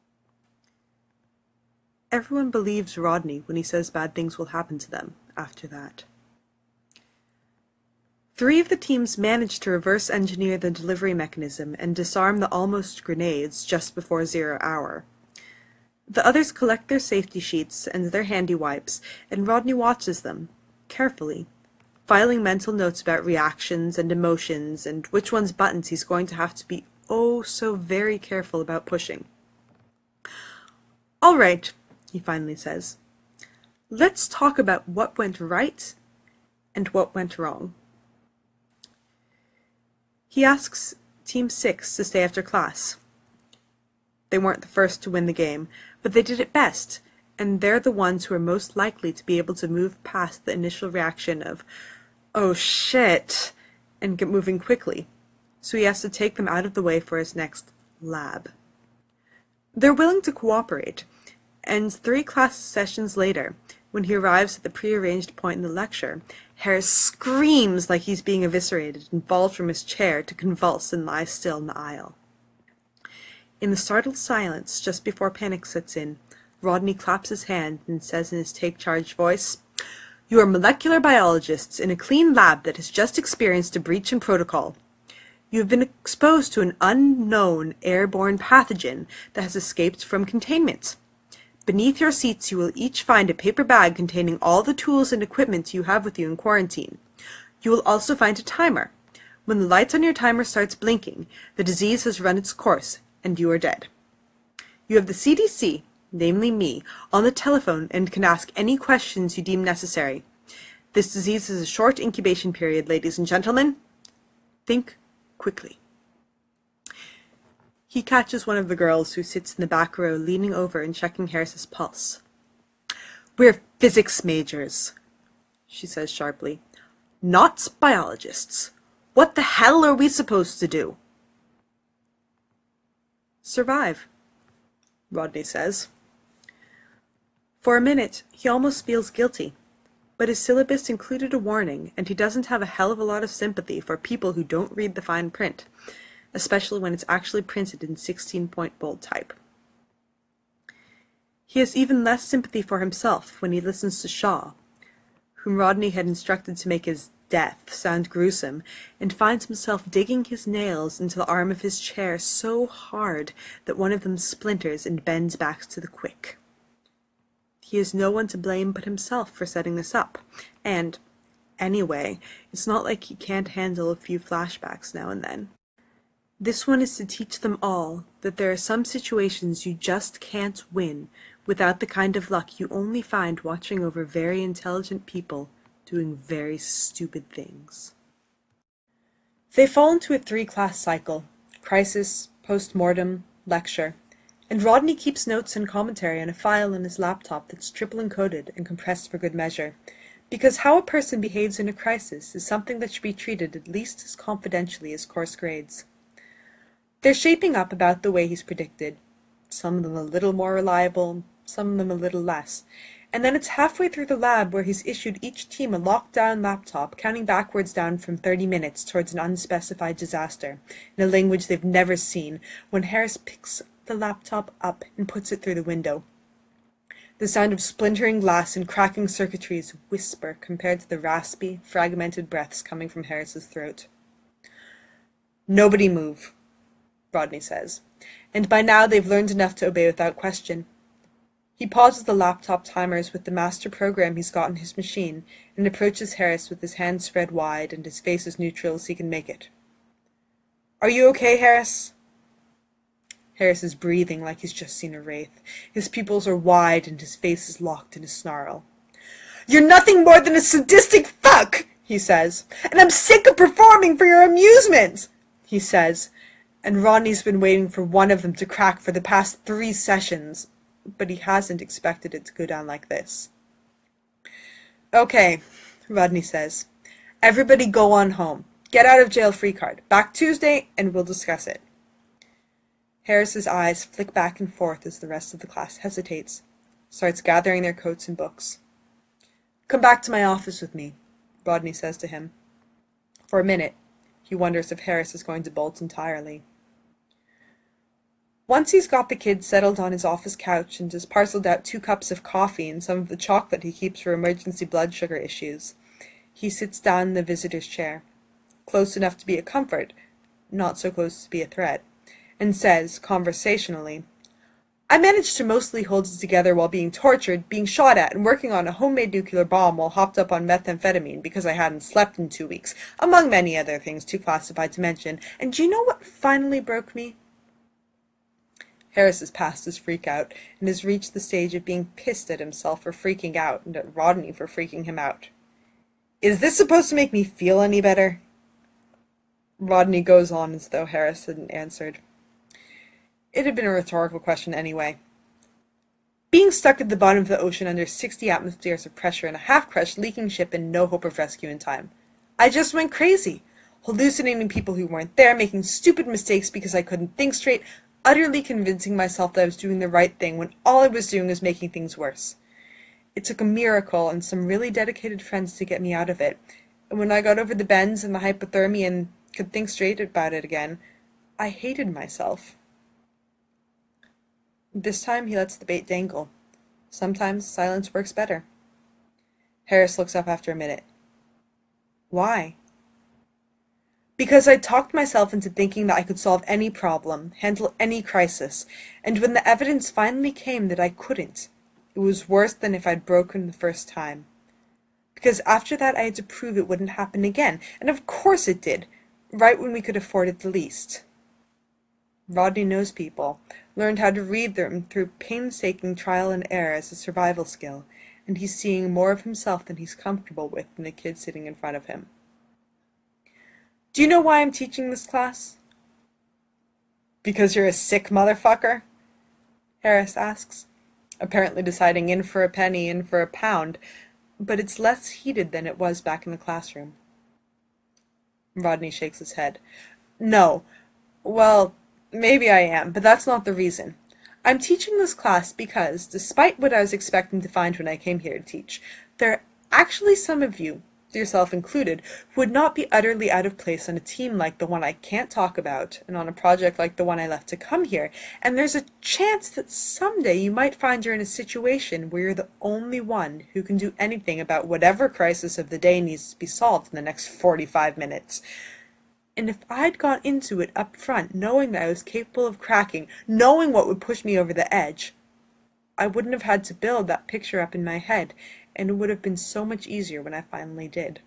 Everyone believes Rodney when he says bad things will happen to them after that. Three of the teams manage to reverse engineer the delivery mechanism and disarm the almost grenades just before zero hour. The others collect their safety sheets and their handy wipes, and Rodney watches them, carefully, filing mental notes about reactions and emotions and which one's buttons he's going to have to be oh so very careful about pushing. All right, he finally says. Let's talk about what went right and what went wrong. He asks Team six to stay after class. They weren't the first to win the game, but they did it best, and they're the ones who are most likely to be able to move past the initial reaction of, oh shit, and get moving quickly, so he has to take them out of the way for his next lab. They're willing to cooperate, and three class sessions later, when he arrives at the prearranged point in the lecture, Harris screams like he's being eviscerated and falls from his chair to convulse and lie still in the aisle. In the startled silence just before panic sets in, Rodney claps his hand and says in his take-charge voice, "You are molecular biologists in a clean lab that has just experienced a breach in protocol. You have been exposed to an unknown airborne pathogen that has escaped from containment. Beneath your seats you will each find a paper bag containing all the tools and equipment you have with you in quarantine. You will also find a timer. When the light on your timer starts blinking, the disease has run its course, and you are dead. You have the C D C, namely me, on the telephone and can ask any questions you deem necessary. This disease has a short incubation period, ladies and gentlemen. Think quickly." He catches one of the girls who sits in the back row leaning over and checking Harris's pulse. "We're physics majors," she says sharply. "Not biologists. What the hell are we supposed to do?" "Survive," Rodney says. For a minute, he almost feels guilty, but his syllabus included a warning, and he doesn't have a hell of a lot of sympathy for people who don't read the fine print, especially when it's actually printed in sixteen-point bold type. He has even less sympathy for himself when he listens to Shaw, whom Rodney had instructed to make his death sound gruesome, and finds himself digging his nails into the arm of his chair so hard that one of them splinters and bends back to the quick. He has no one to blame but himself for setting this up, and, anyway, it's not like he can't handle a few flashbacks now and then. This one is to teach them all that there are some situations you just can't win without the kind of luck you only find watching over very intelligent people doing very stupid things. They fall into a three-class cycle: crisis, post-mortem, lecture, and Rodney keeps notes and commentary on a file in his laptop that's triple-encoded and compressed for good measure, because how a person behaves in a crisis is something that should be treated at least as confidentially as course grades. They're shaping up about the way he's predicted. some of them a little more reliable, some of them a little less. And then it's halfway through the lab where he's issued each team a locked-down laptop, counting backwards down from thirty minutes towards an unspecified disaster, in a language they've never seen, when Harris picks the laptop up and puts it through the window. The sound of splintering glass and cracking circuitry is whisper compared to the raspy, fragmented breaths coming from Harris's throat. "Nobody move," Rodney says, and by now they've learned enough to obey without question. He pauses the laptop timers with the master program he's got on his machine and approaches Harris with his hands spread wide and his face as neutral as he can make it. "Are you okay, Harris?" Harris is breathing like he's just seen a wraith. His pupils are wide and his face is locked in a snarl. "You're nothing more than a sadistic fuck," he says, "and I'm sick of performing for your amusement," he says, and Rodney's been waiting for one of them to crack for the past three sessions, but he hasn't expected it to go down like this. "Okay," Rodney says. "Everybody go on home. Get out of jail free card. Back Tuesday, and we'll discuss it." Harris's eyes flick back and forth as the rest of the class hesitates, starts gathering their coats and books. "Come back to my office with me," Rodney says to him. For a minute, he wonders if Harris is going to bolt entirely. Once he's got the kids settled on his office couch and has parceled out two cups of coffee and some of the chocolate he keeps for emergency blood sugar issues, he sits down in the visitor's chair, close enough to be a comfort, not so close to be a threat, and says, conversationally, "I managed to mostly hold it together while being tortured, being shot at, and working on a homemade nuclear bomb while hopped up on methamphetamine because I hadn't slept in two weeks, among many other things too classified to mention. And do you know what finally broke me?" Harris has passed his freak-out and has reached the stage of being pissed at himself for freaking out and at Rodney for freaking him out. "Is this supposed to make me feel any better?" Rodney goes on as though Harris hadn't answered. It had been a rhetorical question anyway. "Being stuck at the bottom of the ocean under sixty atmospheres of pressure in a half-crushed, leaking ship and no hope of rescue in time. I just went crazy, hallucinating people who weren't there, making stupid mistakes because I couldn't think straight, utterly convincing myself that I was doing the right thing when all I was doing was making things worse. It took a miracle and some really dedicated friends to get me out of it, and when I got over the bends and the hypothermia and could think straight about it again, I hated myself." This time he lets the bait dangle. Sometimes silence works better. Harris looks up after a minute. "Why?" "Because I talked myself into thinking that I could solve any problem, handle any crisis, and when the evidence finally came that I couldn't, it was worse than if I'd broken the first time. Because after that I had to prove it wouldn't happen again, and of course it did, right when we could afford it the least." Rodney knows people, learned how to read them through painstaking trial and error as a survival skill, and he's seeing more of himself than he's comfortable with in the kid sitting in front of him. "Do you know why I'm teaching this class?" "Because you're a sick motherfucker?" Harris asks, apparently deciding in for a penny, in for a pound, but it's less heated than it was back in the classroom. Rodney shakes his head. "No. Well, maybe I am, but that's not the reason. I'm teaching this class because, despite what I was expecting to find when I came here to teach, there are actually some of you, yourself included, who would not be utterly out of place on a team like the one I can't talk about, and on a project like the one I left to come here, and there's a chance that someday you might find you're in a situation where you're the only one who can do anything about whatever crisis of the day needs to be solved in the next forty-five minutes. And if I'd gone into it up front, knowing that I was capable of cracking, knowing what would push me over the edge, I wouldn't have had to build that picture up in my head, and it would have been so much easier when I finally did."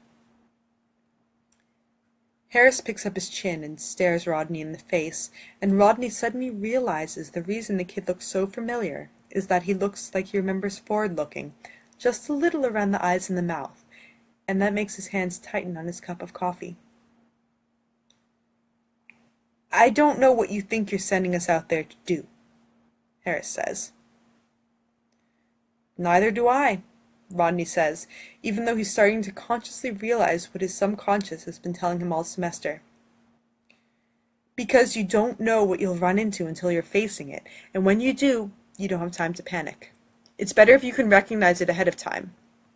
Harris picks up his chin and stares Rodney in the face, and Rodney suddenly realizes the reason the kid looks so familiar is that he looks like he remembers Ford looking, just a little around the eyes and the mouth, and that makes his hands tighten on his cup of coffee. "I don't know what you think you're sending us out there to do," Harris says. "Neither do I," Rodney says, even though he's starting to consciously realize what his subconscious has been telling him all semester. Because you don't know what you'll run into until you're facing it, and when you do, you don't have time to panic. It's better if you can recognize it ahead of time.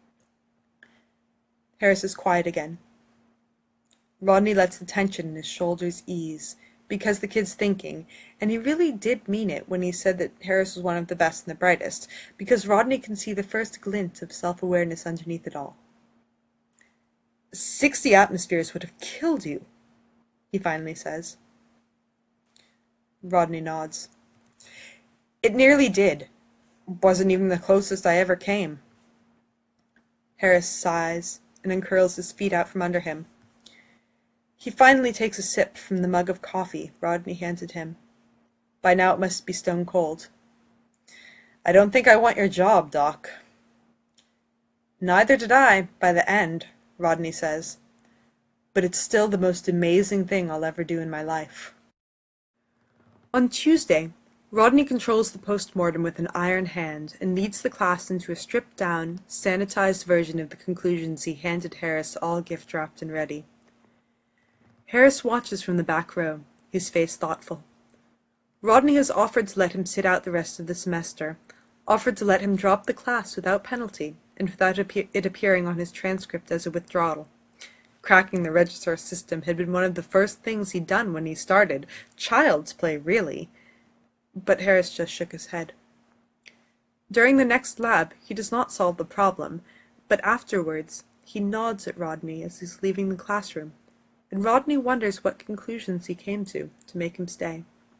Harris is quiet again. Rodney lets the tension in his shoulders ease, because the kid's thinking, and he really did mean it when he said that Harris was one of the best and the brightest, because Rodney can see the first glint of self-awareness underneath it all. Sixty atmospheres would have killed you, he finally says. Rodney nods. It nearly did. Wasn't even the closest I ever came. Harris sighs and uncurls his feet out from under him. He finally takes a sip from the mug of coffee Rodney handed him. By now it must be stone cold. I don't think I want your job, Doc. Neither did I, by the end, Rodney says. But it's still the most amazing thing I'll ever do in my life. On Tuesday, Rodney controls the post-mortem with an iron hand and leads the class into a stripped-down, sanitized version of the conclusions he handed Harris all gift-wrapped and ready. Harris watches from the back row, his face thoughtful. Rodney has offered to let him sit out the rest of the semester, offered to let him drop the class without penalty and without it appearing on his transcript as a withdrawal. Cracking the registrar system had been one of the first things he'd done when he started. Child's play, really. But Harris just shook his head. During the next lab, he does not solve the problem, but afterwards he nods at Rodney as he's leaving the classroom, and Rodney wonders what conclusions he came to to make him stay.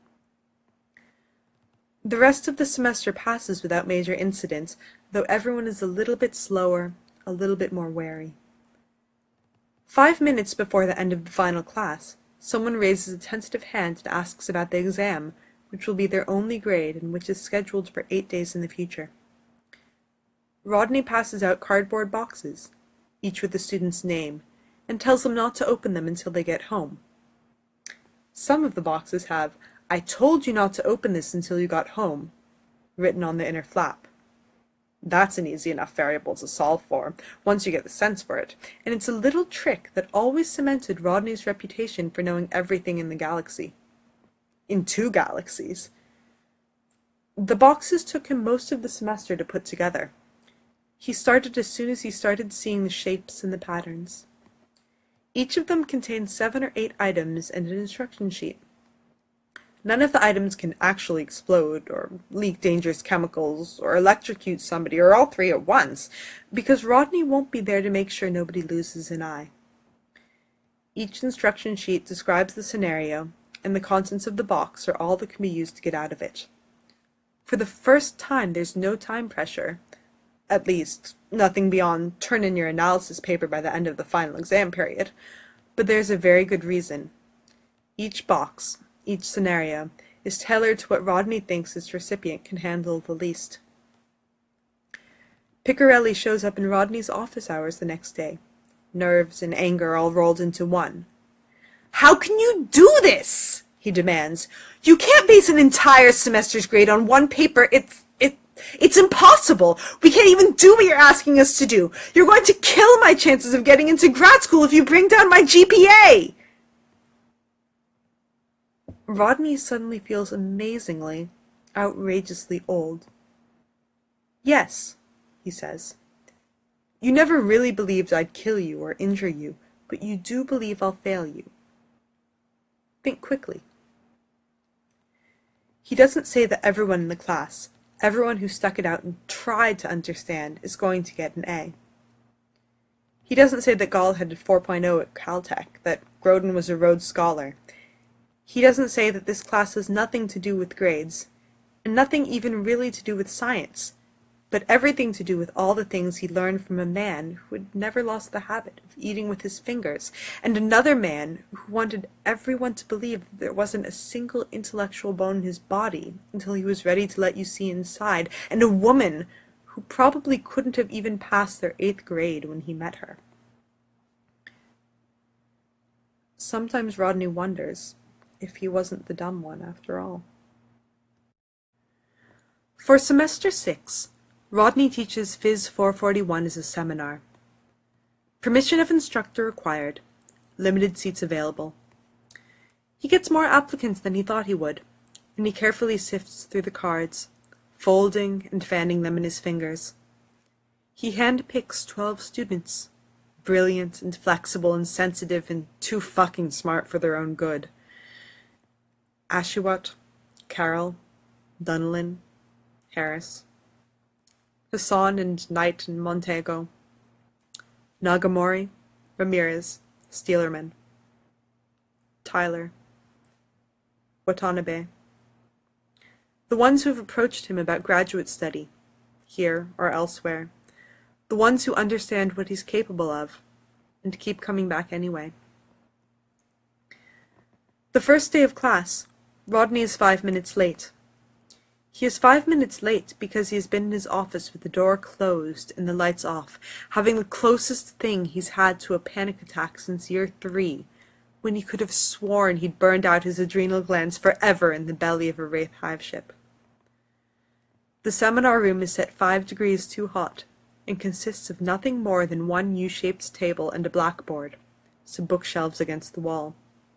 The rest of the semester passes without major incidents, though everyone is a little bit slower, a little bit more wary. Five minutes before the end of the final class, someone raises a tentative hand and asks about the exam, which will be their only grade and which is scheduled for eight days in the future. Rodney passes out cardboard boxes, each with the student's name, and tells them not to open them until they get home. Some of the boxes have, "I told you not to open this until you got home," written on the inner flap. That's an easy enough variable to solve for, once you get the sense for it, and it's a little trick that always cemented Rodney's reputation for knowing everything in the galaxy. In two galaxies. The boxes took him most of the semester to put together. He started as soon as he started seeing the shapes and the patterns. Each of them contained seven or eight items and an instruction sheet. None of the items can actually explode, or leak dangerous chemicals, or electrocute somebody, or all three at once, because Rodney won't be there to make sure nobody loses an eye. Each instruction sheet describes the scenario, and the contents of the box are all that can be used to get out of it. For the first time, there's no time pressure. At least, nothing beyond turn in your analysis paper by the end of the final exam period. But there's a very good reason. Each box, each scenario, is tailored to what Rodney thinks its recipient can handle the least. Piccarelli shows up in Rodney's office hours the next day, nerves and anger all rolled into one. "How can you do this?" he demands. "You can't base an entire semester's grade on one paper. It's, it, it's impossible. We can't even do what you're asking us to do. You're going to kill my chances of getting into grad school if you bring down my G P A." Rodney suddenly feels amazingly, outrageously old. "Yes," he says. "You never really believed I'd kill you or injure you, but you do believe I'll fail you. Think quickly." He doesn't say that everyone in the class, everyone who stuck it out and tried to understand, is going to get an A. He doesn't say that Gall had a four point oh at Caltech, that Grodin was a Rhodes Scholar. He doesn't say that this class has nothing to do with grades, and nothing even really to do with science, but everything to do with all the things he learned from a man who had never lost the habit of eating with his fingers, and another man who wanted everyone to believe that there wasn't a single intellectual bone in his body until he was ready to let you see inside, and a woman who probably couldn't have even passed their eighth grade when he met her. Sometimes Rodney wonders if he wasn't the dumb one after all. For semester six, Rodney teaches Phys four forty-one as a seminar. Permission of instructor required. Limited seats available. He gets more applicants than he thought he would, and he carefully sifts through the cards, folding and fanning them in his fingers. He handpicks twelve students, brilliant and flexible and sensitive and too fucking smart for their own good. Ashuat, Carroll, Dunlin, Harris, Hassan and Knight and Montego, Nagamori, Ramirez, Steelerman, Tyler, Watanabe. The ones who have approached him about graduate study, here or elsewhere. The ones who understand what he's capable of, and keep coming back anyway. The first day of class, Rodney is five minutes late. He is five minutes late because he has been in his office with the door closed and the lights off, having the closest thing he's had to a panic attack since year three, when he could have sworn he'd burned out his adrenal glands forever in the belly of a Wraith hive ship. The seminar room is set five degrees too hot, and consists of nothing more than one U-shaped table and a blackboard, some bookshelves against the wall.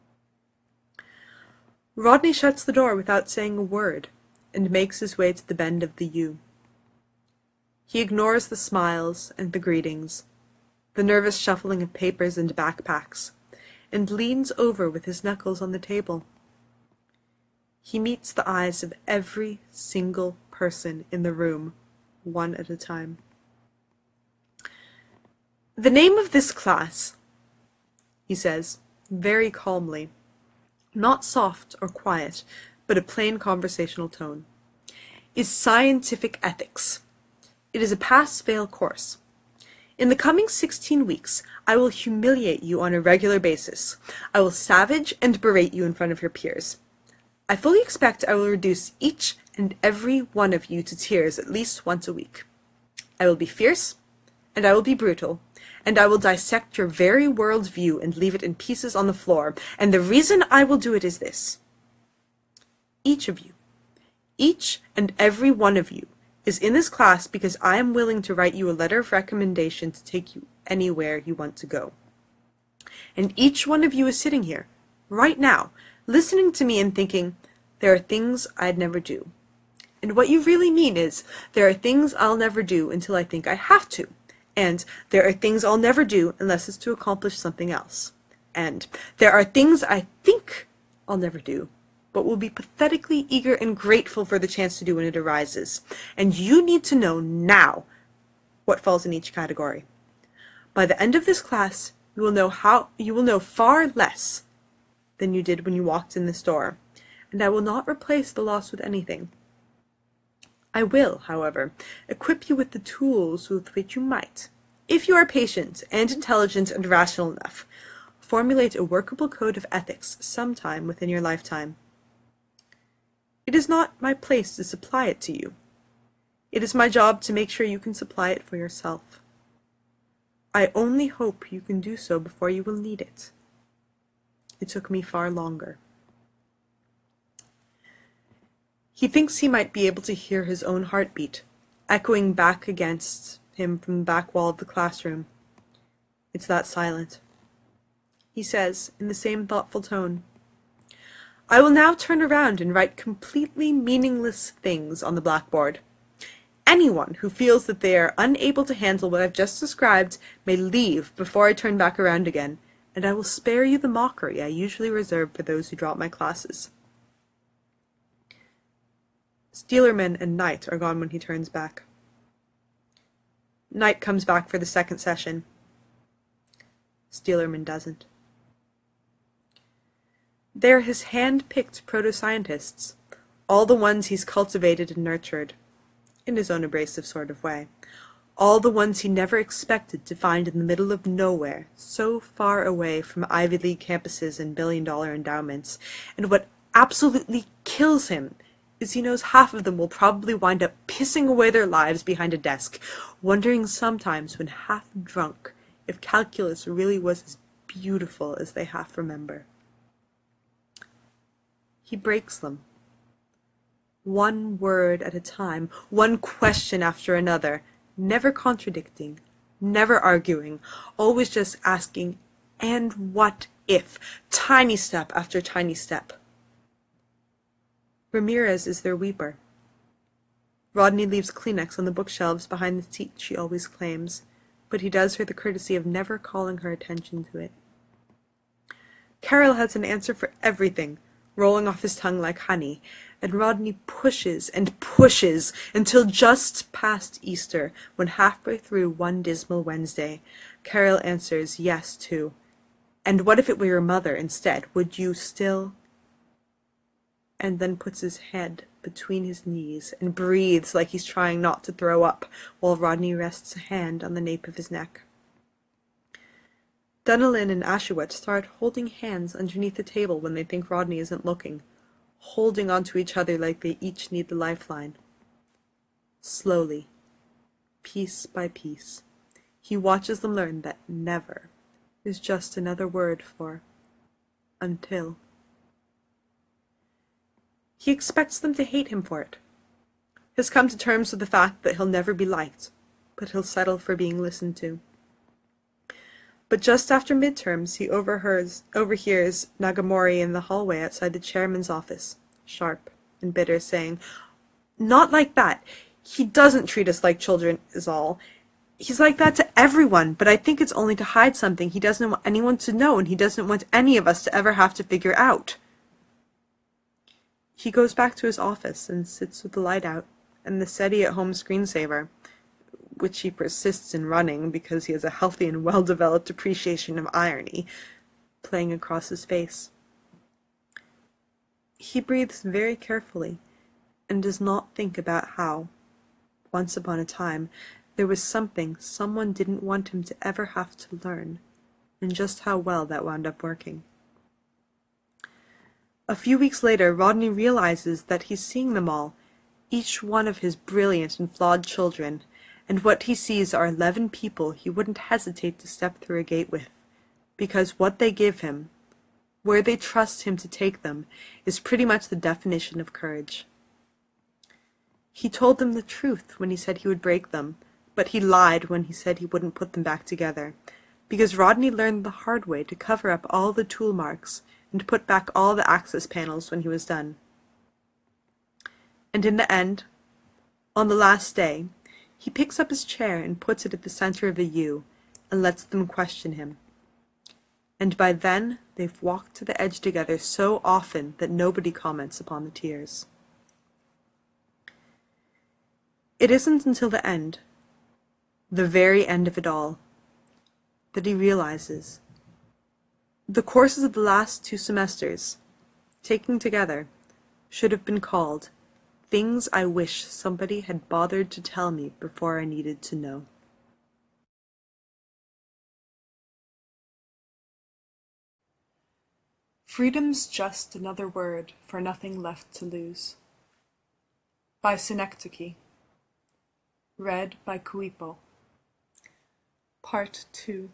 Rodney shuts the door without saying a word, and makes his way to the bend of the U. He ignores the smiles and the greetings, the nervous shuffling of papers and backpacks, and leans over with his knuckles on the table. He meets the eyes of every single person in the room, one at a time. "The name of this class," he says, very calmly, not soft or quiet, but a plain conversational tone, "is Scientific Ethics. It is a pass-fail course. In the coming sixteen weeks, I will humiliate you on a regular basis. I will savage and berate you in front of your peers. I fully expect I will reduce each and every one of you to tears at least once a week. I will be fierce, and I will be brutal, and I will dissect your very world view and leave it in pieces on the floor, and the reason I will do it is this. Each of you, each and every one of you, is in this class because I am willing to write you a letter of recommendation to take you anywhere you want to go. And each one of you is sitting here, right now, listening to me and thinking, there are things I'd never do. And what you really mean is, there are things I'll never do until I think I have to. And there are things I'll never do unless it's to accomplish something else. And there are things I think I'll never do, but will be pathetically eager and grateful for the chance to do when it arises. And you need to know now what falls in each category. By the end of this class, you will know how you will know far less than you did when you walked in this door, and I will not replace the loss with anything. I will, however, equip you with the tools with which you might, if you are patient and intelligent and rational enough, formulate a workable code of ethics sometime within your lifetime. It is not my place to supply it to you. It is my job to make sure you can supply it for yourself. I only hope you can do so before you will need it. It took me far longer." He thinks he might be able to hear his own heartbeat, echoing back against him from the back wall of the classroom. It's that silent. He says, in the same thoughtful tone, "I will now turn around and write completely meaningless things on the blackboard. Anyone who feels that they are unable to handle what I've just described may leave before I turn back around again, and I will spare you the mockery I usually reserve for those who drop my classes." Steelerman and Knight are gone when he turns back. Knight comes back for the second session. Steelerman doesn't. They're his hand-picked proto-scientists, all the ones he's cultivated and nurtured, in his own abrasive sort of way, all the ones he never expected to find in the middle of nowhere, so far away from Ivy League campuses and billion-dollar endowments, and what absolutely kills him is he knows half of them will probably wind up pissing away their lives behind a desk, wondering sometimes when half drunk if calculus really was as beautiful as they half remember. He breaks them. One word at a time, one question after another, never contradicting, never arguing, always just asking, "And what if, tiny step after tiny step. Ramirez is their weeper. Rodney leaves Kleenex on the bookshelves behind the seat she always claims, but he does her the courtesy of never calling her attention to it. Carol has an answer for everything, rolling off his tongue like honey, and Rodney pushes and pushes until just past Easter, when halfway through one dismal Wednesday, Carol answers yes too. And what if it were your mother instead? Would you still? And then puts his head between his knees and breathes like he's trying not to throw up, while Rodney rests a hand on the nape of his neck. Dunalyn and Ashewet start holding hands underneath the table when they think Rodney isn't looking, holding onto each other like they each need the lifeline. Slowly, piece by piece, he watches them learn that never is just another word for until. He expects them to hate him for it. Has come to terms with the fact that he'll never be liked, but he'll settle for being listened to. But just after midterms, he overhears, overhears Nagamori in the hallway outside the chairman's office, sharp and bitter, saying, "Not like that. He doesn't treat us like children, is all. He's like that to everyone, but I think it's only to hide something he doesn't want anyone to know, and he doesn't want any of us to ever have to figure out." He goes back to his office and sits with the light out and the SETI-at-home screensaver, which he persists in running because he has a healthy and well-developed appreciation of irony, playing across his face. He breathes very carefully and does not think about how, once upon a time, there was something someone didn't want him to ever have to learn, and just how well that wound up working. A few weeks later, Rodney realizes that he's seeing them all, each one of his brilliant and flawed children, and what he sees are eleven people he wouldn't hesitate to step through a gate with, because what they give him, where they trust him to take them, is pretty much the definition of courage. He told them the truth when he said he would break them, but he lied when he said he wouldn't put them back together, because Rodney learned the hard way to cover up all the tool marks and put back all the access panels when he was done. And in the end, on the last day, he picks up his chair and puts it at the center of a U and lets them question him. And by then, they've walked to the edge together so often that nobody comments upon the tears. It isn't until the end, the very end of it all, that he realizes the courses of the last two semesters, taken together, should have been called Things I Wish Somebody Had Bothered to Tell Me Before I Needed to Know. Freedom's Just Another Word for Nothing Left to Lose. By Synecdoche. Read by Kuipo. Part two.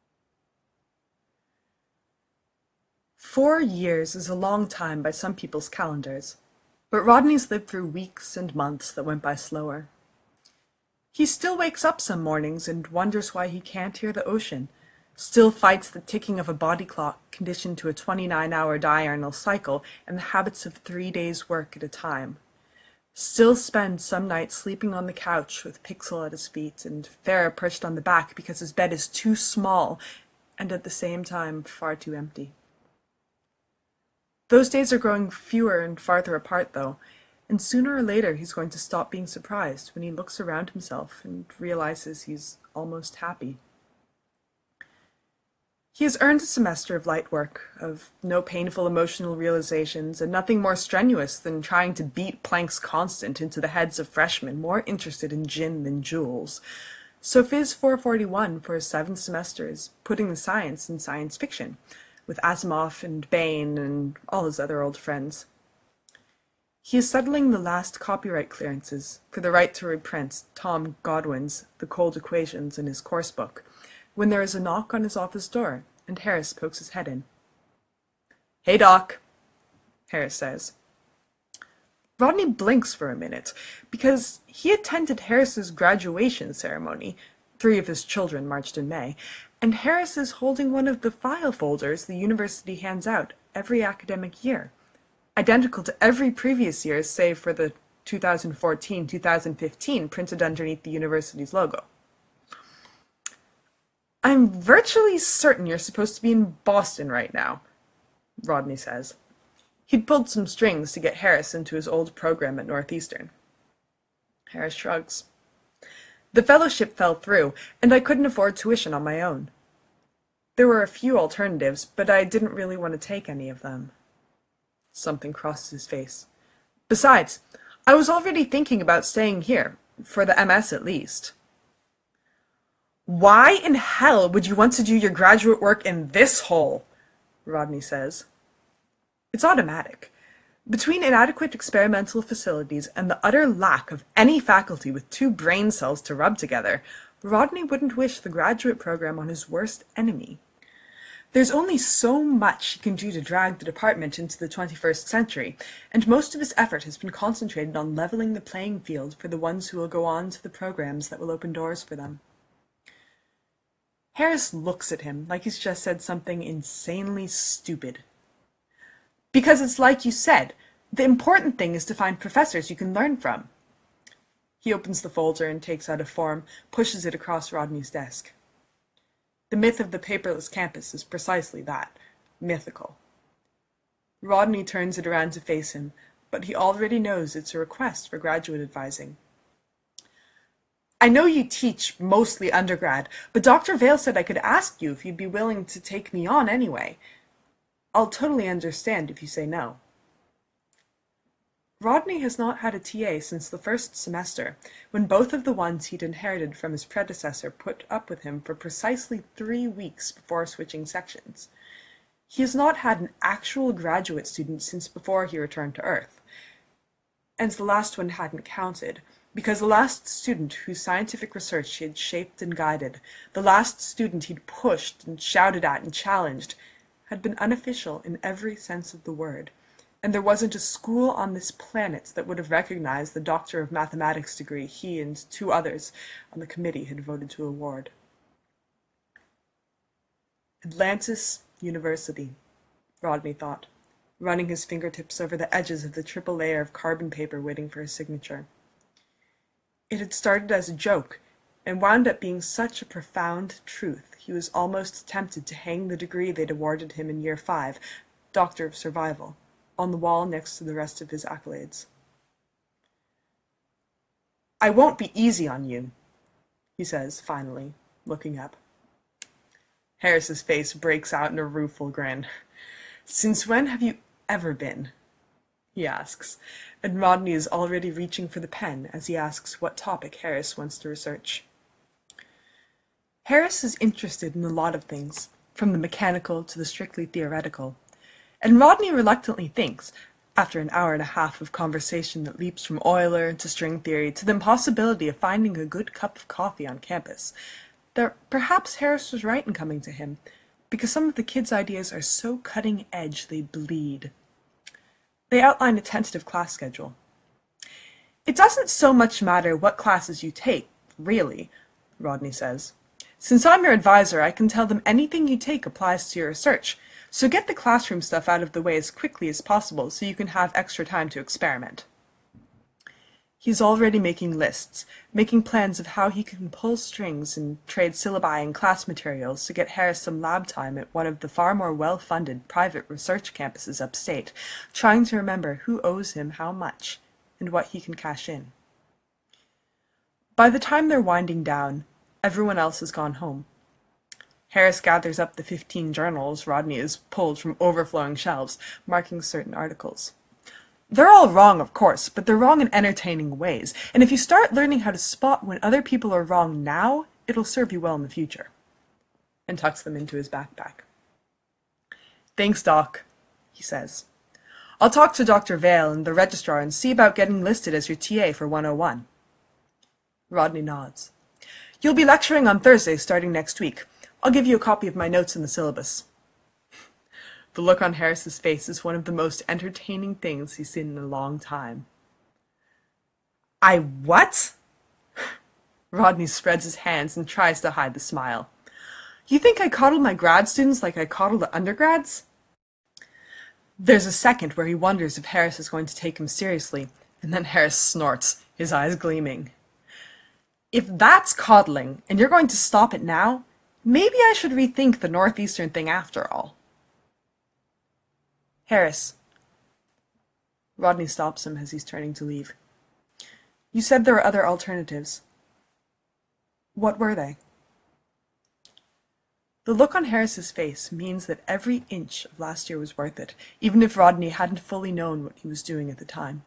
Four years is a long time by some people's calendars, but Rodney's lived through weeks and months that went by slower. He still wakes up some mornings and wonders why he can't hear the ocean, still fights the ticking of a body clock conditioned to a twenty-nine hour diurnal cycle and the habits of three days' work at a time, still spends some nights sleeping on the couch with Pixel at his feet and Farah perched on the back because his bed is too small and at the same time far too empty. Those days are growing fewer and farther apart, though, and sooner or later he's going to stop being surprised when he looks around himself and realizes he's almost happy. He has earned a semester of light work, of no painful emotional realizations, and nothing more strenuous than trying to beat Planck's constant into the heads of freshmen more interested in gin than jewels. So Phys four forty-one for his seventh semester is putting the science in science fiction, with Asimov and Bain and all his other old friends. He is settling the last copyright clearances for the right to reprint Tom Godwin's The Cold Equations in his course book, when there is a knock on his office door, and Harris pokes his head in. "Hey, Doc," Harris says. Rodney blinks for a minute, because he attended Harris's graduation ceremony, Three of his children marched in May, and Harris is holding one of the file folders the university hands out every academic year, identical to every previous year save for the two thousand fourteen two thousand fifteen printed underneath the university's logo. I'm virtually certain you're supposed to be in Boston right now, Rodney says. He'd pulled some strings to get Harris into his old program at Northeastern. Harris shrugs. The fellowship fell through, and I couldn't afford tuition on my own. There were a few alternatives, but I didn't really want to take any of them. Something crosses his face. Besides, I was already thinking about staying here, for the M S at least. Why in hell would you want to do your graduate work in this hole? Rodney says. It's automatic. Between inadequate experimental facilities and the utter lack of any faculty with two brain cells to rub together, Rodney wouldn't wish the graduate program on his worst enemy. There's only so much he can do to drag the department into the twenty-first century, and most of his effort has been concentrated on leveling the playing field for the ones who will go on to the programs that will open doors for them. Harris looks at him like he's just said something insanely stupid. Because it's like you said, the important thing is to find professors you can learn from. He opens the folder and takes out a form, pushes it across Rodney's desk. The myth of the paperless campus is precisely that, mythical. Rodney turns it around to face him, but he already knows it's a request for graduate advising. I know you teach mostly undergrad, but Doctor Vale said I could ask you if you'd be willing to take me on anyway. I'll totally understand if you say no. Rodney has not had a T A since the first semester, when both of the ones he'd inherited from his predecessor put up with him for precisely three weeks before switching sections. He has not had an actual graduate student since before he returned to Earth. And the last one hadn't counted, because the last student whose scientific research he had shaped and guided, the last student he'd pushed and shouted at and challenged, had been unofficial in every sense of the word, and there wasn't a school on this planet that would have recognized the Doctor of Mathematics degree he and two others on the committee had voted to award. Atlantis University, Rodney thought, running his fingertips over the edges of the triple layer of carbon paper waiting for his signature. It had started as a joke, and wound up being such a profound truth he was almost tempted to hang the degree they'd awarded him in year five, Doctor of Survival, on the wall next to the rest of his accolades. I won't be easy on you, he says, finally, looking up. Harris's face breaks out in a rueful grin. Since when have you ever been? He asks, and Rodney is already reaching for the pen as he asks what topic Harris wants to research. Harris is interested in a lot of things, from the mechanical to the strictly theoretical, and Rodney reluctantly thinks, after an hour and a half of conversation that leaps from Euler to string theory to the impossibility of finding a good cup of coffee on campus, that perhaps Harris was right in coming to him, because some of the kids' ideas are so cutting-edge they bleed. They outline a tentative class schedule. It doesn't so much matter what classes you take, really, Rodney says. Since I'm your advisor, I can tell them anything you take applies to your research, so get the classroom stuff out of the way as quickly as possible so you can have extra time to experiment. He's already making lists, making plans of how he can pull strings and trade syllabi and class materials to get Harris some lab time at one of the far more well-funded private research campuses upstate, trying to remember who owes him how much and what he can cash in. By the time they're winding down, everyone else has gone home. Harris gathers up the fifteen journals Rodney has pulled from overflowing shelves, marking certain articles. They're all wrong, of course, but they're wrong in entertaining ways, and if you start learning how to spot when other people are wrong now, it'll serve you well in the future. And tucks them into his backpack. Thanks, Doc, he says. I'll talk to Doctor Vale and the registrar and see about getting listed as your T A for one oh one. Rodney nods. You'll be lecturing on Thursday starting next week. I'll give you a copy of my notes in the syllabus. The look on Harris's face is one of the most entertaining things he's seen in a long time. I what? Rodney spreads his hands and tries to hide the smile. You think I coddle my grad students like I coddle the undergrads? There's a second where he wonders if Harris is going to take him seriously, and then Harris snorts, his eyes gleaming. If that's coddling, and you're going to stop it now, maybe I should rethink the Northeastern thing after all. Harris. Rodney stops him as he's turning to leave. You said there were other alternatives. What were they? The look on Harris's face means that every inch of last year was worth it, even if Rodney hadn't fully known what he was doing at the time.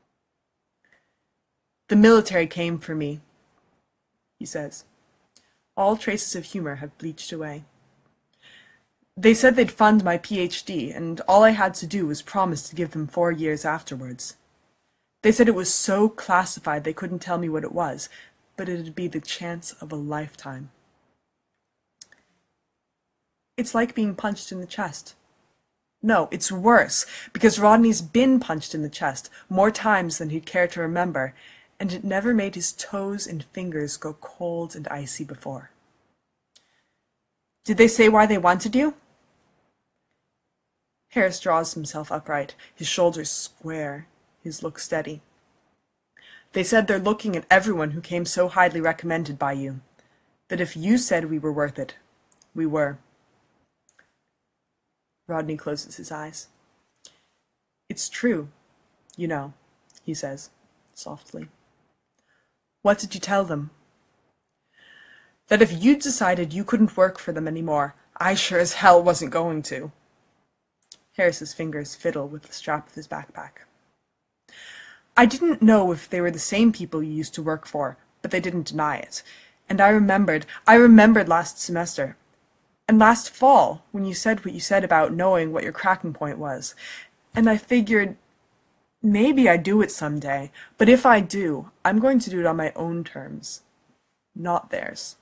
The military came for me, he says. All traces of humor have bleached away. They said they'd fund my P H D, and all I had to do was promise to give them four years afterwards. They said it was so classified they couldn't tell me what it was, but it'd be the chance of a lifetime. It's like being punched in the chest. No, it's worse, because Rodney's been punched in the chest more times than he'd care to remember, and it never made his toes and fingers go cold and icy before. Did they say why they wanted you? Harris draws himself upright, his shoulders square, his look steady. They said they're looking at everyone who came so highly recommended by you, that if you said we were worth it, we were. Rodney closes his eyes. It's true, you know, he says, softly. What did you tell them? That if you'd decided you couldn't work for them anymore, I sure as hell wasn't going to. Harris's fingers fiddle with the strap of his backpack. I didn't know if they were the same people you used to work for, but they didn't deny it. And I remembered, I remembered last semester. And last fall, when you said what you said about knowing what your cracking point was. And I figured, maybe I do it someday, but if I do, I'm going to do it on my own terms, not theirs.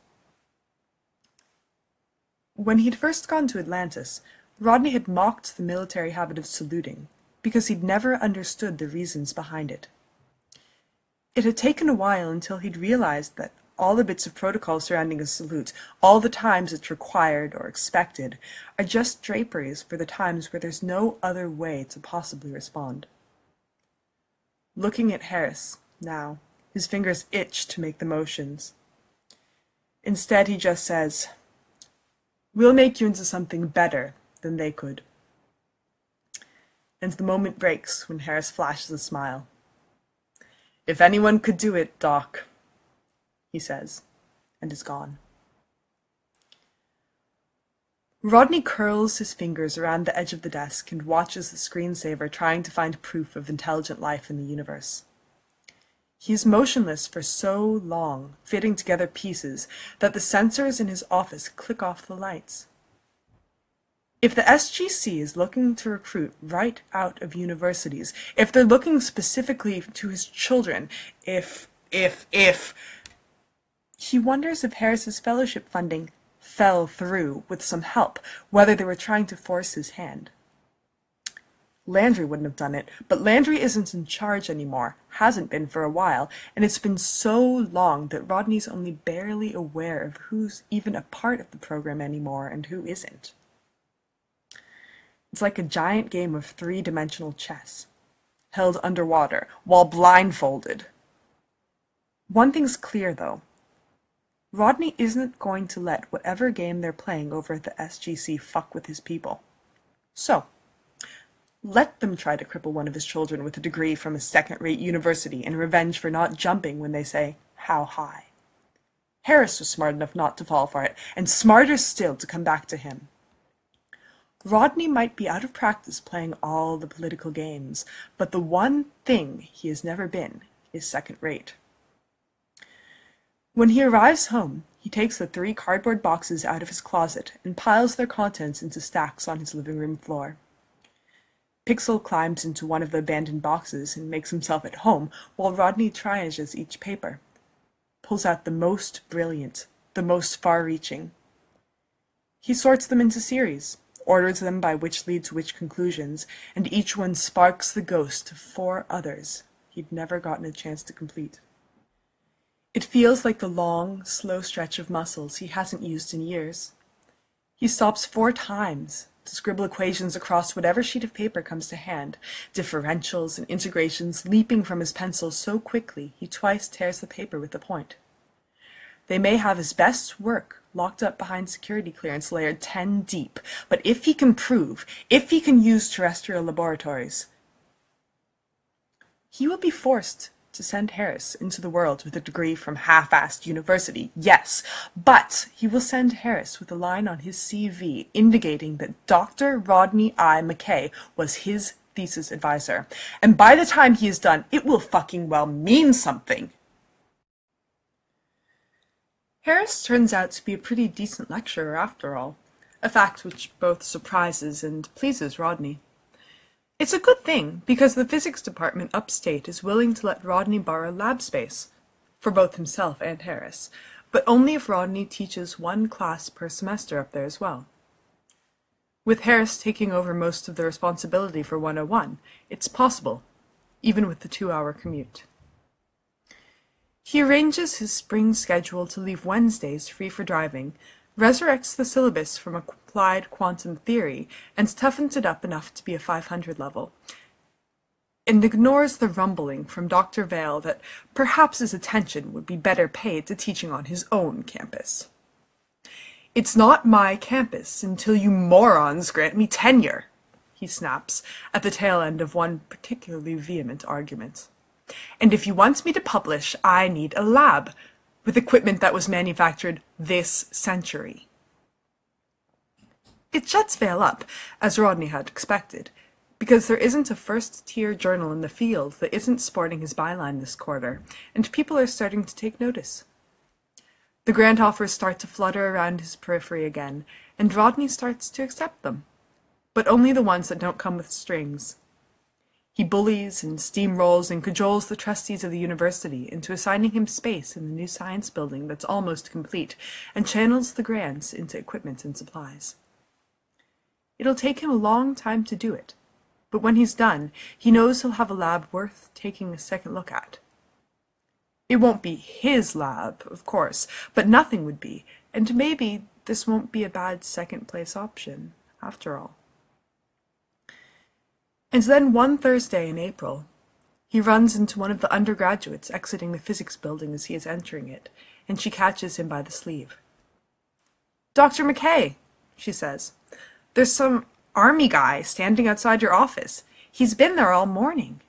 When he'd first gone to Atlantis, Rodney had mocked the military habit of saluting, because he'd never understood the reasons behind it. It had taken a while until he'd realized that all the bits of protocol surrounding a salute, all the times it's required or expected, are just draperies for the times where there's no other way to possibly respond. Looking at Harris, now, his fingers itch to make the motions. Instead, he just says, We'll make you into something better than they could. And the moment breaks when Harris flashes a smile. If anyone could do it, Doc, he says, and is gone. Rodney curls his fingers around the edge of the desk and watches the screensaver trying to find proof of intelligent life in the universe. He is motionless for so long, fitting together pieces, that the sensors in his office click off the lights. If the S G C is looking to recruit right out of universities, if they're looking specifically to his children, if, if, if... He wonders if Harris's fellowship funding fell through with some help, whether they were trying to force his hand. Landry wouldn't have done it, but Landry isn't in charge anymore, hasn't been for a while, and it's been so long that Rodney's only barely aware of who's even a part of the program anymore and who isn't. It's like a giant game of three-dimensional chess, held underwater, while blindfolded. One thing's clear, though. Rodney isn't going to let whatever game they're playing over at the S G C fuck with his people. So, let them try to cripple one of his children with a degree from a second-rate university in revenge for not jumping when they say, how high? Harris was smart enough not to fall for it, and smarter still to come back to him. Rodney might be out of practice playing all the political games, but the one thing he has never been is second-rate. When he arrives home, he takes the three cardboard boxes out of his closet and piles their contents into stacks on his living room floor. Pixel climbs into one of the abandoned boxes and makes himself at home while Rodney triages each paper, pulls out the most brilliant, the most far-reaching. He sorts them into series, orders them by which leads which conclusions, and each one sparks the ghost of four others he'd never gotten a chance to complete. It feels like the long, slow stretch of muscles he hasn't used in years. He stops four times to scribble equations across whatever sheet of paper comes to hand, differentials and integrations leaping from his pencil so quickly he twice tears the paper with the point. They may have his best work locked up behind security clearance layered ten deep, but if he can prove, if he can use terrestrial laboratories, he will be forced to send Harris into the world with a degree from half-assed university, yes, but he will send Harris with a line on his C V indicating that Doctor Rodney I. McKay was his thesis advisor. And by the time he is done, it will fucking well mean something. Harris turns out to be a pretty decent lecturer after all, a fact which both surprises and pleases Rodney. It's a good thing, because the physics department upstate is willing to let Rodney borrow lab space, for both himself and Harris, but only if Rodney teaches one class per semester up there as well. With Harris taking over most of the responsibility for one oh one, it's possible, even with the two-hour commute. He arranges his spring schedule to leave Wednesdays free for driving, resurrects the syllabus from applied quantum theory, and toughens it up enough to be a five hundred level, and ignores the rumbling from Doctor Vale that perhaps his attention would be better paid to teaching on his own campus. "It's not my campus until you morons grant me tenure," he snaps at the tail end of one particularly vehement argument. "And if you want me to publish, I need a lab, with equipment that was manufactured this century." It shuts Vale up, as Rodney had expected, because there isn't a first-tier journal in the field that isn't sporting his byline this quarter, and people are starting to take notice. The grant offers start to flutter around his periphery again, and Rodney starts to accept them, but only the ones that don't come with strings. He bullies and steamrolls and cajoles the trustees of the university into assigning him space in the new science building that's almost complete, and channels the grants into equipment and supplies. It'll take him a long time to do it, but when he's done, he knows he'll have a lab worth taking a second look at. It won't be his lab, of course, but nothing would be, and maybe this won't be a bad second-place option, after all. And then one Thursday in April, he runs into one of the undergraduates exiting the physics building as he is entering it, and she catches him by the sleeve. "Doctor McKay," she says, "there's some army guy standing outside your office. He's been there all morning."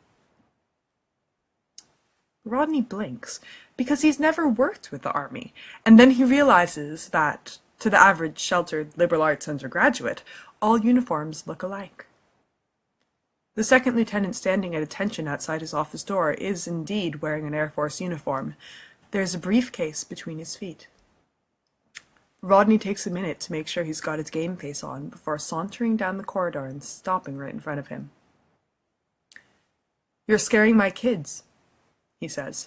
Rodney blinks, because he's never worked with the army, and then he realizes that, to the average sheltered liberal arts undergraduate, all uniforms look alike. The second lieutenant standing at attention outside his office door is indeed wearing an Air Force uniform. There's a briefcase between his feet. Rodney takes a minute to make sure he's got his game face on before sauntering down the corridor and stopping right in front of him. "You're scaring my kids," he says.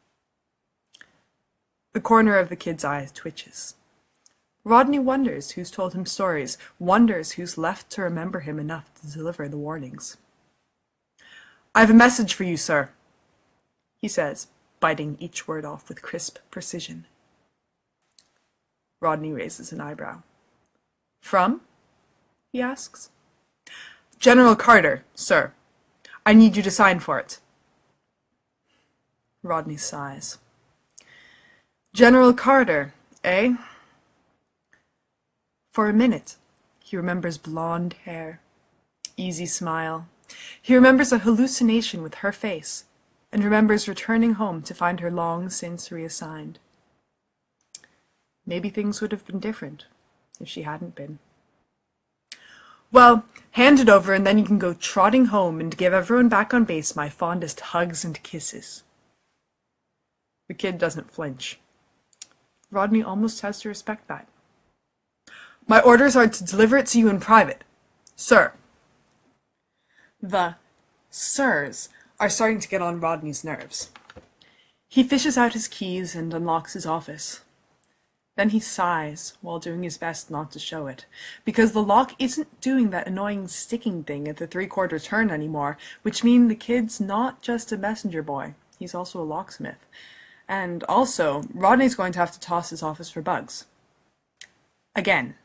The corner of the kid's eye twitches. Rodney wonders who's told him stories, wonders who's left to remember him enough to deliver the warnings. "I have a message for you, sir," he says, biting each word off with crisp precision. Rodney raises an eyebrow. "From?" he asks. "General Carter, sir. I need you to sign for it." Rodney sighs. "General Carter, eh?" For a minute, he remembers blonde hair, easy smile. He remembers a hallucination with her face, and remembers returning home to find her long since reassigned. Maybe things would have been different if she hadn't been. "Well, hand it over, and then you can go trotting home and give everyone back on base my fondest hugs and kisses." The kid doesn't flinch. Rodney almost has to respect that. "My orders are to deliver it to you in private, sir." The sirs are starting to get on Rodney's nerves. He fishes out his keys and unlocks his office. Then he sighs while doing his best not to show it, because the lock isn't doing that annoying sticking thing at the three-quarter turn anymore, which means the kid's not just a messenger boy, he's also a locksmith. And also, Rodney's going to have to toss his office for bugs. Again.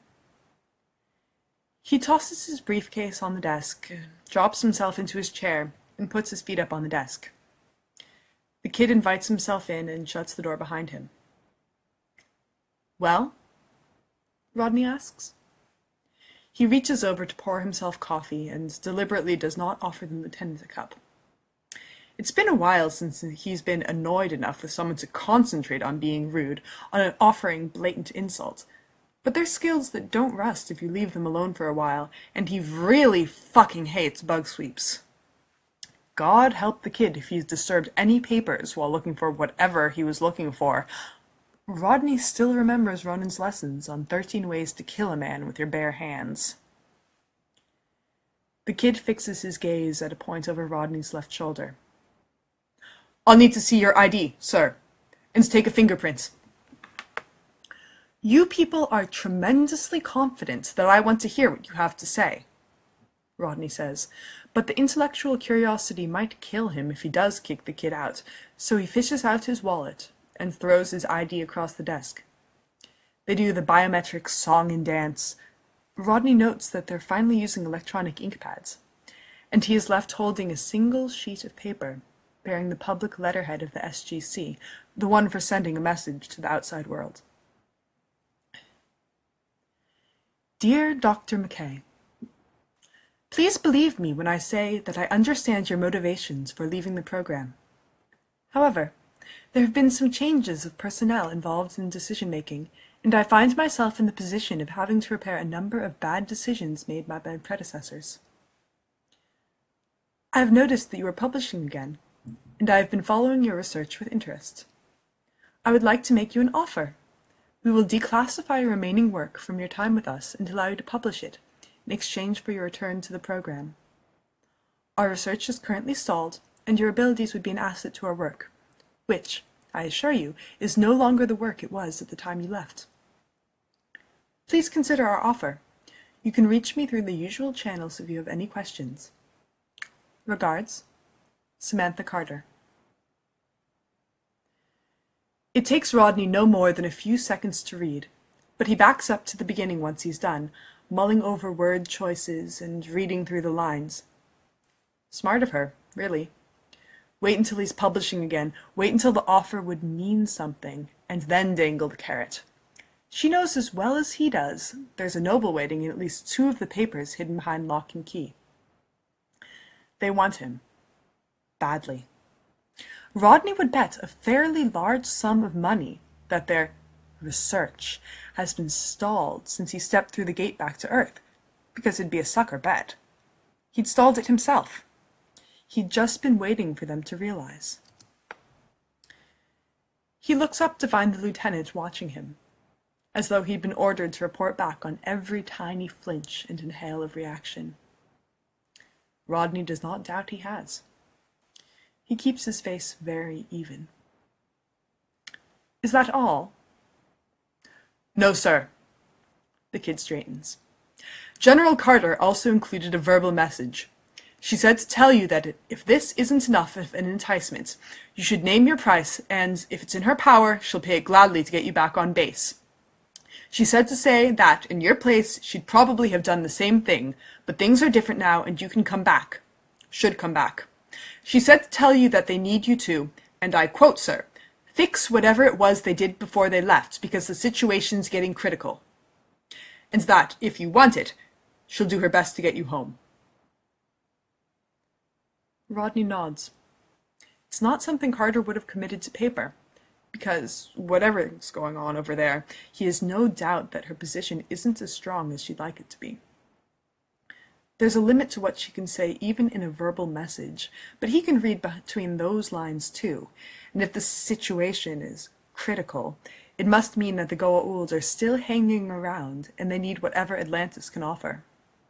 He tosses his briefcase on the desk, drops himself into his chair, and puts his feet up on the desk. The kid invites himself in and shuts the door behind him. "Well?" Rodney asks. He reaches over to pour himself coffee and deliberately does not offer the lieutenant a cup. It's been a while since he's been annoyed enough with someone to concentrate on being rude, on offering blatant insult. But they're skills that don't rust if you leave them alone for a while, and he really fucking hates bug sweeps. God help the kid if he's disturbed any papers while looking for whatever he was looking for. Rodney still remembers Ronin's lessons on thirteen ways to kill a man with your bare hands. The kid fixes his gaze at a point over Rodney's left shoulder. "I'll need to see your I D, sir, and take a fingerprint." "You people are tremendously confident that I want to hear what you have to say," Rodney says, but the intellectual curiosity might kill him if he does kick the kid out, so he fishes out his wallet and throws his I D across the desk. They do the biometric song and dance. Rodney notes that they're finally using electronic ink pads, and he is left holding a single sheet of paper bearing the public letterhead of the S G C, the one for sending a message to the outside world. "Dear Doctor McKay, please believe me when I say that I understand your motivations for leaving the program. However, there have been some changes of personnel involved in decision-making, and I find myself in the position of having to repair a number of bad decisions made by my predecessors. I have noticed that you are publishing again, and I have been following your research with interest. I would like to make you an offer. We will declassify your remaining work from your time with us and allow you to publish it, in exchange for your return to the program. Our research is currently stalled, and your abilities would be an asset to our work, which, I assure you, is no longer the work it was at the time you left. Please consider our offer. You can reach me through the usual channels if you have any questions. Regards, Samantha Carter." It takes Rodney no more than a few seconds to read, but he backs up to the beginning once he's done, mulling over word choices and reading through the lines. Smart of her, really. Wait until he's publishing again, wait until the offer would mean something, and then dangle the carrot. She knows as well as he does there's a noble waiting in at least two of the papers hidden behind lock and key. They want him. Badly. Rodney would bet a fairly large sum of money that their research has been stalled since he stepped through the gate back to Earth, because it'd be a sucker bet. He'd stalled it himself. He'd just been waiting for them to realize. He looks up to find the lieutenant watching him, as though he'd been ordered to report back on every tiny flinch and inhale of reaction. Rodney does not doubt he has. He keeps his face very even. "Is that all?" "No, sir." The kid straightens. "General Carter also included a verbal message. She said to tell you that if this isn't enough of an enticement, you should name your price, and if it's in her power, she'll pay it gladly to get you back on base. She said to say that, in your place, she'd probably have done the same thing, but things are different now, and you can come back. Should come back. She said to tell you that they need you to, and I quote, sir, fix whatever it was they did before they left, because the situation's getting critical. And that, if you want it, she'll do her best to get you home." Rodney nods. It's not something Carter would have committed to paper, because, whatever's going on over there, he has no doubt that her position isn't as strong as she'd like it to be. There's a limit to what she can say even in a verbal message, but he can read between those lines too, and if the situation is critical, it must mean that the Goa'uld are still hanging around and they need whatever Atlantis can offer.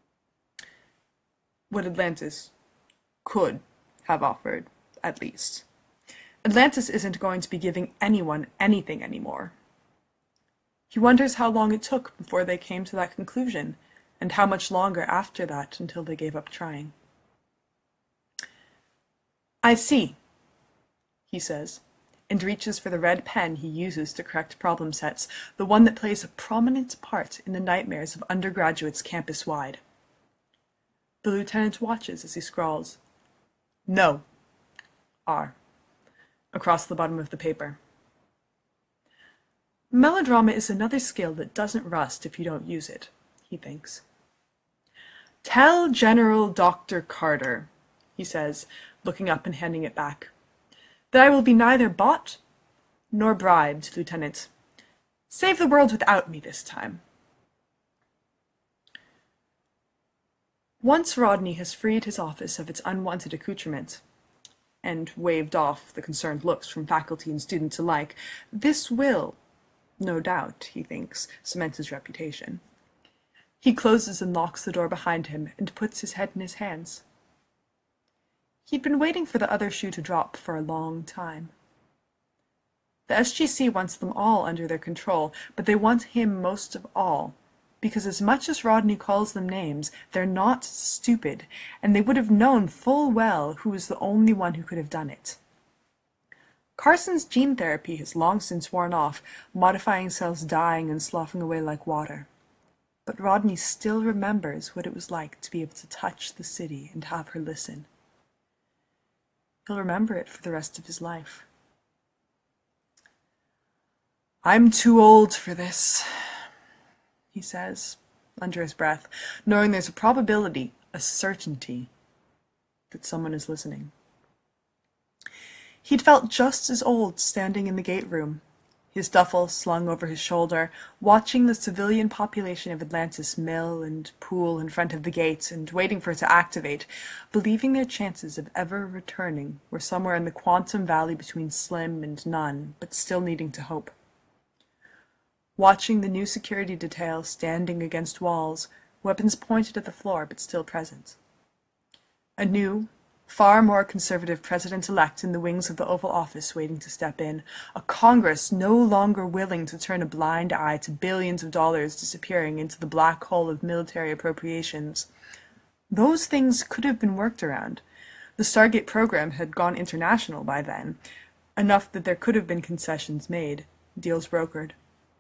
What Atlantis could have offered, at least. Atlantis isn't going to be giving anyone anything anymore. He wonders how long it took before they came to that conclusion, and how much longer after that until they gave up trying. "I see," he says, and reaches for the red pen he uses to correct problem sets, the one that plays a prominent part in the nightmares of undergraduates campus-wide. The lieutenant watches as he scrawls, "No. R." across the bottom of the paper. Melodrama is another skill that doesn't rust if you don't use it, he thinks. "Tell General Doctor Carter," he says, looking up and handing it back, "that I will be neither bought nor bribed, Lieutenant. Save the world without me this time." Once Rodney has freed his office of its unwanted accoutrement, and waved off the concerned looks from faculty and students alike, this will, no doubt, he thinks, cement his reputation. He closes and locks the door behind him and puts his head in his hands. He'd been waiting for the other shoe to drop for a long time. The S G C wants them all under their control, but they want him most of all, because as much as Rodney calls them names, they're not stupid, and they would have known full well who was the only one who could have done it. Carson's gene therapy has long since worn off, modifying cells dying and sloughing away like water. But Rodney still remembers what it was like to be able to touch the city and have her listen. He'll remember it for the rest of his life. "I'm too old for this," he says, under his breath, knowing there's a probability, a certainty, that someone is listening. He'd felt just as old standing in the gate room, his duffel slung over his shoulder, watching the civilian population of Atlantis mill and pool in front of the gates and waiting for it to activate, believing their chances of ever returning were somewhere in the quantum valley between slim and none, but still needing to hope. Watching the new security detail standing against walls, weapons pointed at the floor but still present. A new, far more conservative president-elect in the wings of the Oval Office waiting to step in, a Congress no longer willing to turn a blind eye to billions of dollars disappearing into the black hole of military appropriations. Those things could have been worked around. The Stargate program had gone international by then, enough that there could have been concessions made, deals brokered.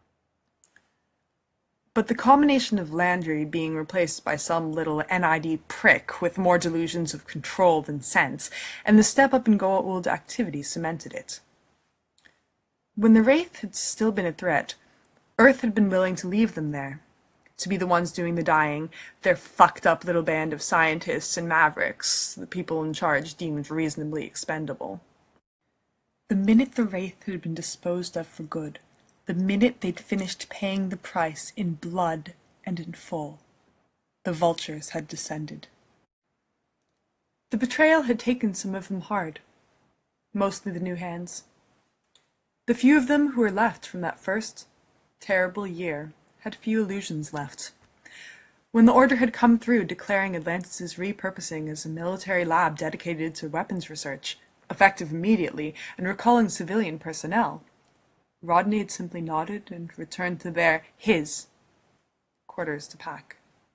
But the combination of Landry being replaced by some little N I D prick with more delusions of control than sense, and the step-up in Goa'uld activity cemented it. When the Wraith had still been a threat, Earth had been willing to leave them there, to be the ones doing the dying, their fucked-up little band of scientists and mavericks, the people in charge deemed reasonably expendable. The minute the Wraith had been disposed of for good, the minute they'd finished paying the price in blood and in full, the vultures had descended. The betrayal had taken some of them hard, mostly the new hands. The few of them who were left from that first terrible year had few illusions left. When the order had come through declaring Atlantis' repurposing as a military lab dedicated to weapons research, effective immediately, and recalling civilian personnel, Rodney had simply nodded and returned to their, his, quarters to pack.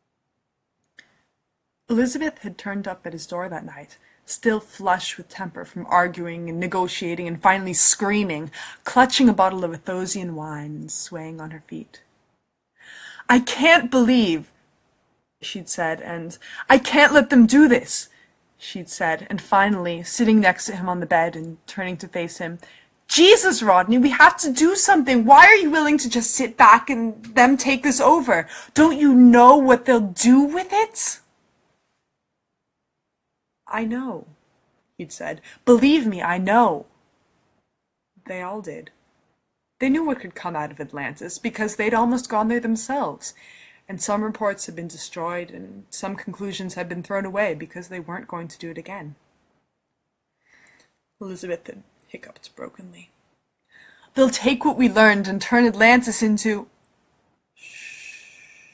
Elizabeth had turned up at his door that night, still flush with temper from arguing and negotiating and finally screaming, clutching a bottle of Athosian wine and swaying on her feet. "I can't believe," she'd said, and "I can't let them do this," she'd said, and finally, sitting next to him on the bed and turning to face him, "Jesus, Rodney, we have to do something. Why are you willing to just sit back and them take this over? Don't you know what they'll do with it?" "I know," he'd said. "Believe me, I know." They all did. They knew what could come out of Atlantis, because they'd almost gone there themselves, and some reports had been destroyed, and some conclusions had been thrown away because they weren't going to do it again. Elizabeth had hiccuped brokenly. "They'll take what we learned and turn Atlantis into—" "Shh,"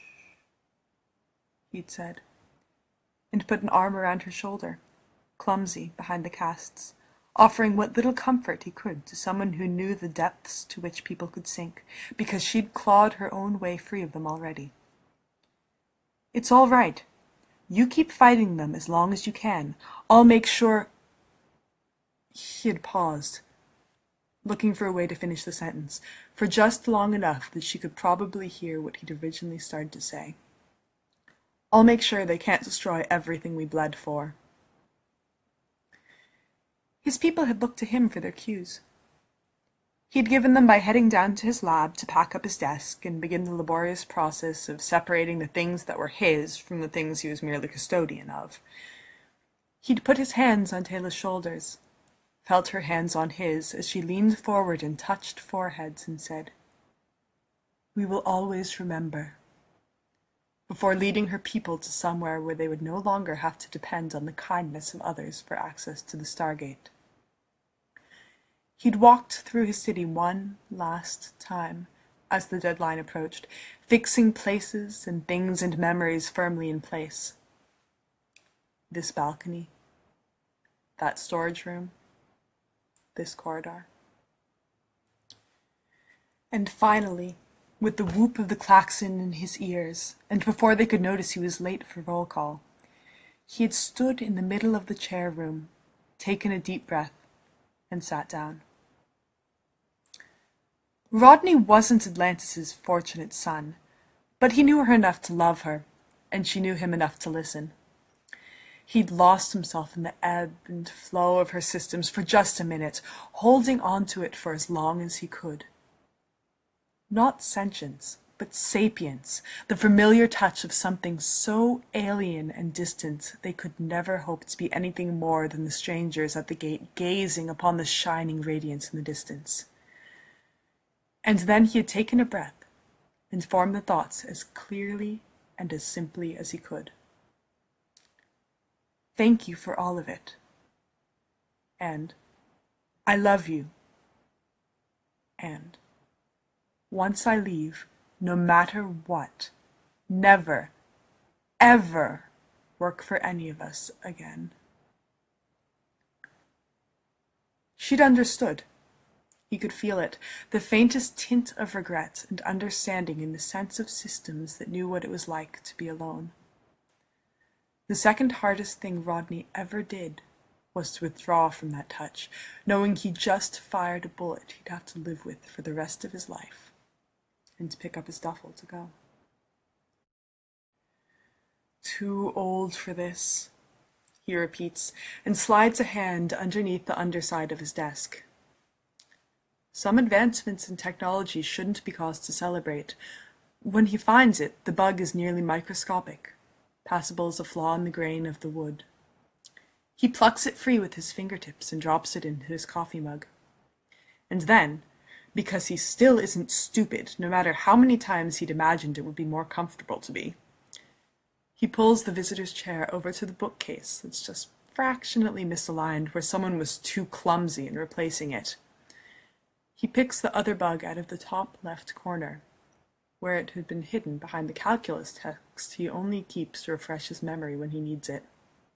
he'd said, and put an arm around her shoulder, clumsy behind the casts, offering what little comfort he could to someone who knew the depths to which people could sink, because she'd clawed her own way free of them already. "It's all right. You keep fighting them as long as you can. I'll make sure—" He had paused. looking for a way to finish the sentence, for just long enough that she could probably hear what he'd originally started to say. "I'll make sure they can't destroy everything we bled for." His people had looked to him for their cues. He had given them by heading down to his lab to pack up his desk and begin the laborious process of separating the things that were his from the things he was merely custodian of. He'd put his hands on Taylor's shoulders, felt her hands on his as she leaned forward and touched foreheads and said, "We will always remember," before leading her people to somewhere where they would no longer have to depend on the kindness of others for access to the Stargate. He'd walked through his city one last time as the deadline approached, fixing places and things and memories firmly in place. This balcony, that storage room, this corridor. And finally, with the whoop of the klaxon in his ears, and before they could notice he was late for roll call, he had stood in the middle of the chair room, taken a deep breath, and sat down. Rodney wasn't Atlantis' fortunate son, but he knew her enough to love her, and she knew him enough to listen. He'd lost himself in the ebb and flow of her systems for just a minute, holding on to it for as long as he could. Not sentience, but sapience, the familiar touch of something so alien and distant they could never hope to be anything more than the strangers at the gate gazing upon the shining radiance in the distance. And then he had taken a breath and formed the thoughts as clearly and as simply as he could. "Thank you for all of it." And, "I love you." And, "Once I leave, no matter what, never, ever work for any of us again." She'd understood. He could feel it, the faintest tint of regret and understanding in the sense of systems that knew what it was like to be alone. The second hardest thing Rodney ever did was to withdraw from that touch, knowing he just fired a bullet he'd have to live with for the rest of his life, and to pick up his duffel to go. "Too old for this," he repeats, and slides a hand underneath the underside of his desk. Some advancements in technology shouldn't be cause to celebrate. When he finds it, the bug is nearly microscopic, passable as a flaw in the grain of the wood. He plucks it free with his fingertips and drops it into his coffee mug. And then, because he still isn't stupid, no matter how many times he'd imagined it would be more comfortable to be, he pulls the visitor's chair over to the bookcase that's just fractionally misaligned where someone was too clumsy in replacing it. He picks the other bug out of the top left corner, where it had been hidden behind the calculus text he only keeps to refresh his memory when he needs it.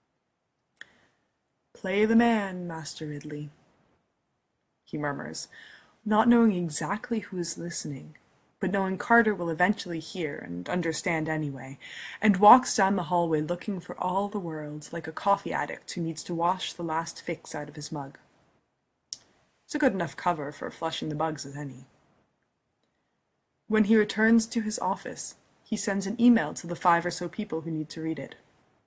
"Play the man, Master Ridley," he murmurs, not knowing exactly who is listening, but knowing Carter will eventually hear and understand anyway, and walks down the hallway looking for all the world like a coffee addict who needs to wash the last fix out of his mug. It's a good enough cover for flushing the bugs as any. When he returns to his office, he sends an email to the five or so people who need to read it.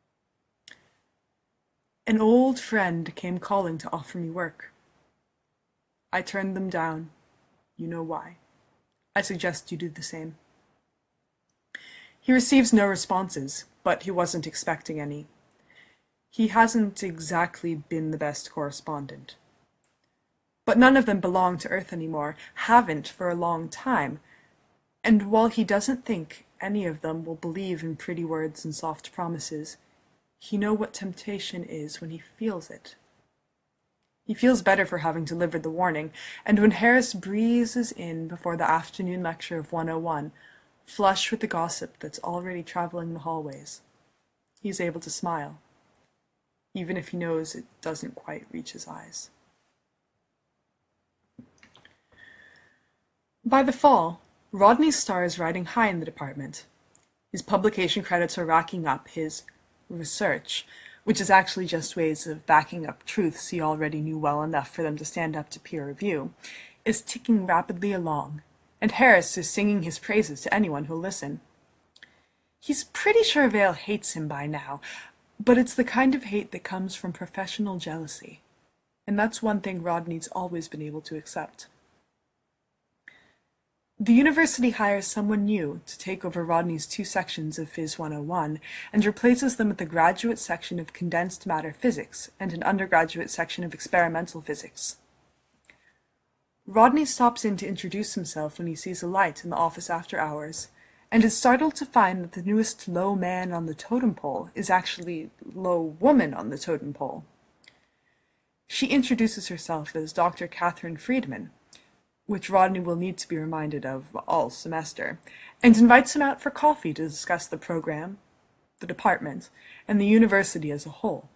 "An old friend came calling to offer me work. I turned them down. You know why. I suggest you do the same." He receives no responses, but he wasn't expecting any. He hasn't exactly been the best correspondent. But none of them belong to Earth anymore, haven't for a long time, and while he doesn't think any of them will believe in pretty words and soft promises, he knows what temptation is when he feels it. He feels better for having delivered the warning, and when Harris breezes in before the afternoon lecture of one oh one, flush with the gossip that's already traveling the hallways, he's able to smile, even if he knows it doesn't quite reach his eyes. By the fall, Rodney's star is riding high in the department. His publication credits are racking up, his research, which is actually just ways of backing up truths he already knew well enough for them to stand up to peer review, is ticking rapidly along, and Harris is singing his praises to anyone who'll listen. He's pretty sure Vale hates him by now, but it's the kind of hate that comes from professional jealousy, and that's one thing Rodney's always been able to accept. The university hires someone new to take over Rodney's two sections of Phys one oh one and replaces them with a graduate section of condensed matter physics and an undergraduate section of experimental physics. Rodney stops in to introduce himself when he sees a light in the office after hours, and is startled to find that the newest low man on the totem pole is actually low woman on the totem pole. She introduces herself as Doctor Catherine Friedman, which Rodney will need to be reminded of all semester, and invites him out for coffee to discuss the program, the department, and the university as a whole.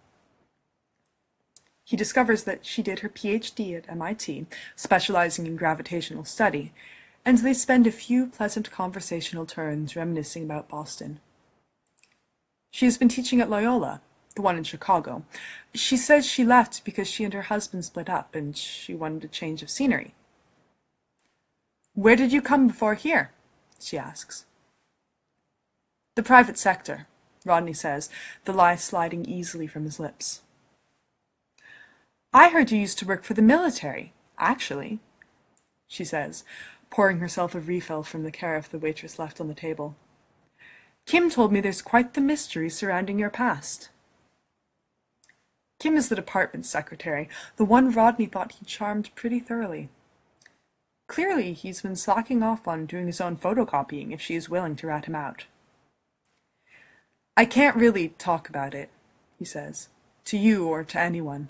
He discovers that she did her P H D at M I T, specializing in gravitational study, and they spend a few pleasant conversational turns reminiscing about Boston. She has been teaching at Loyola, the one in Chicago. She says she left because she and her husband split up and she wanted a change of scenery. "Where did you come before here?" she asks. "The private sector," Rodney says, the lie sliding easily from his lips. "I heard you used to work for the military, actually," she says, pouring herself a refill from the carafe the waitress left on the table. "Kim told me there's quite the mystery surrounding your past." Kim is the department secretary, the one Rodney thought he charmed pretty thoroughly. Clearly, he's been slacking off on doing his own photocopying if she is willing to rat him out. "I can't really talk about it," he says, "to you or to anyone."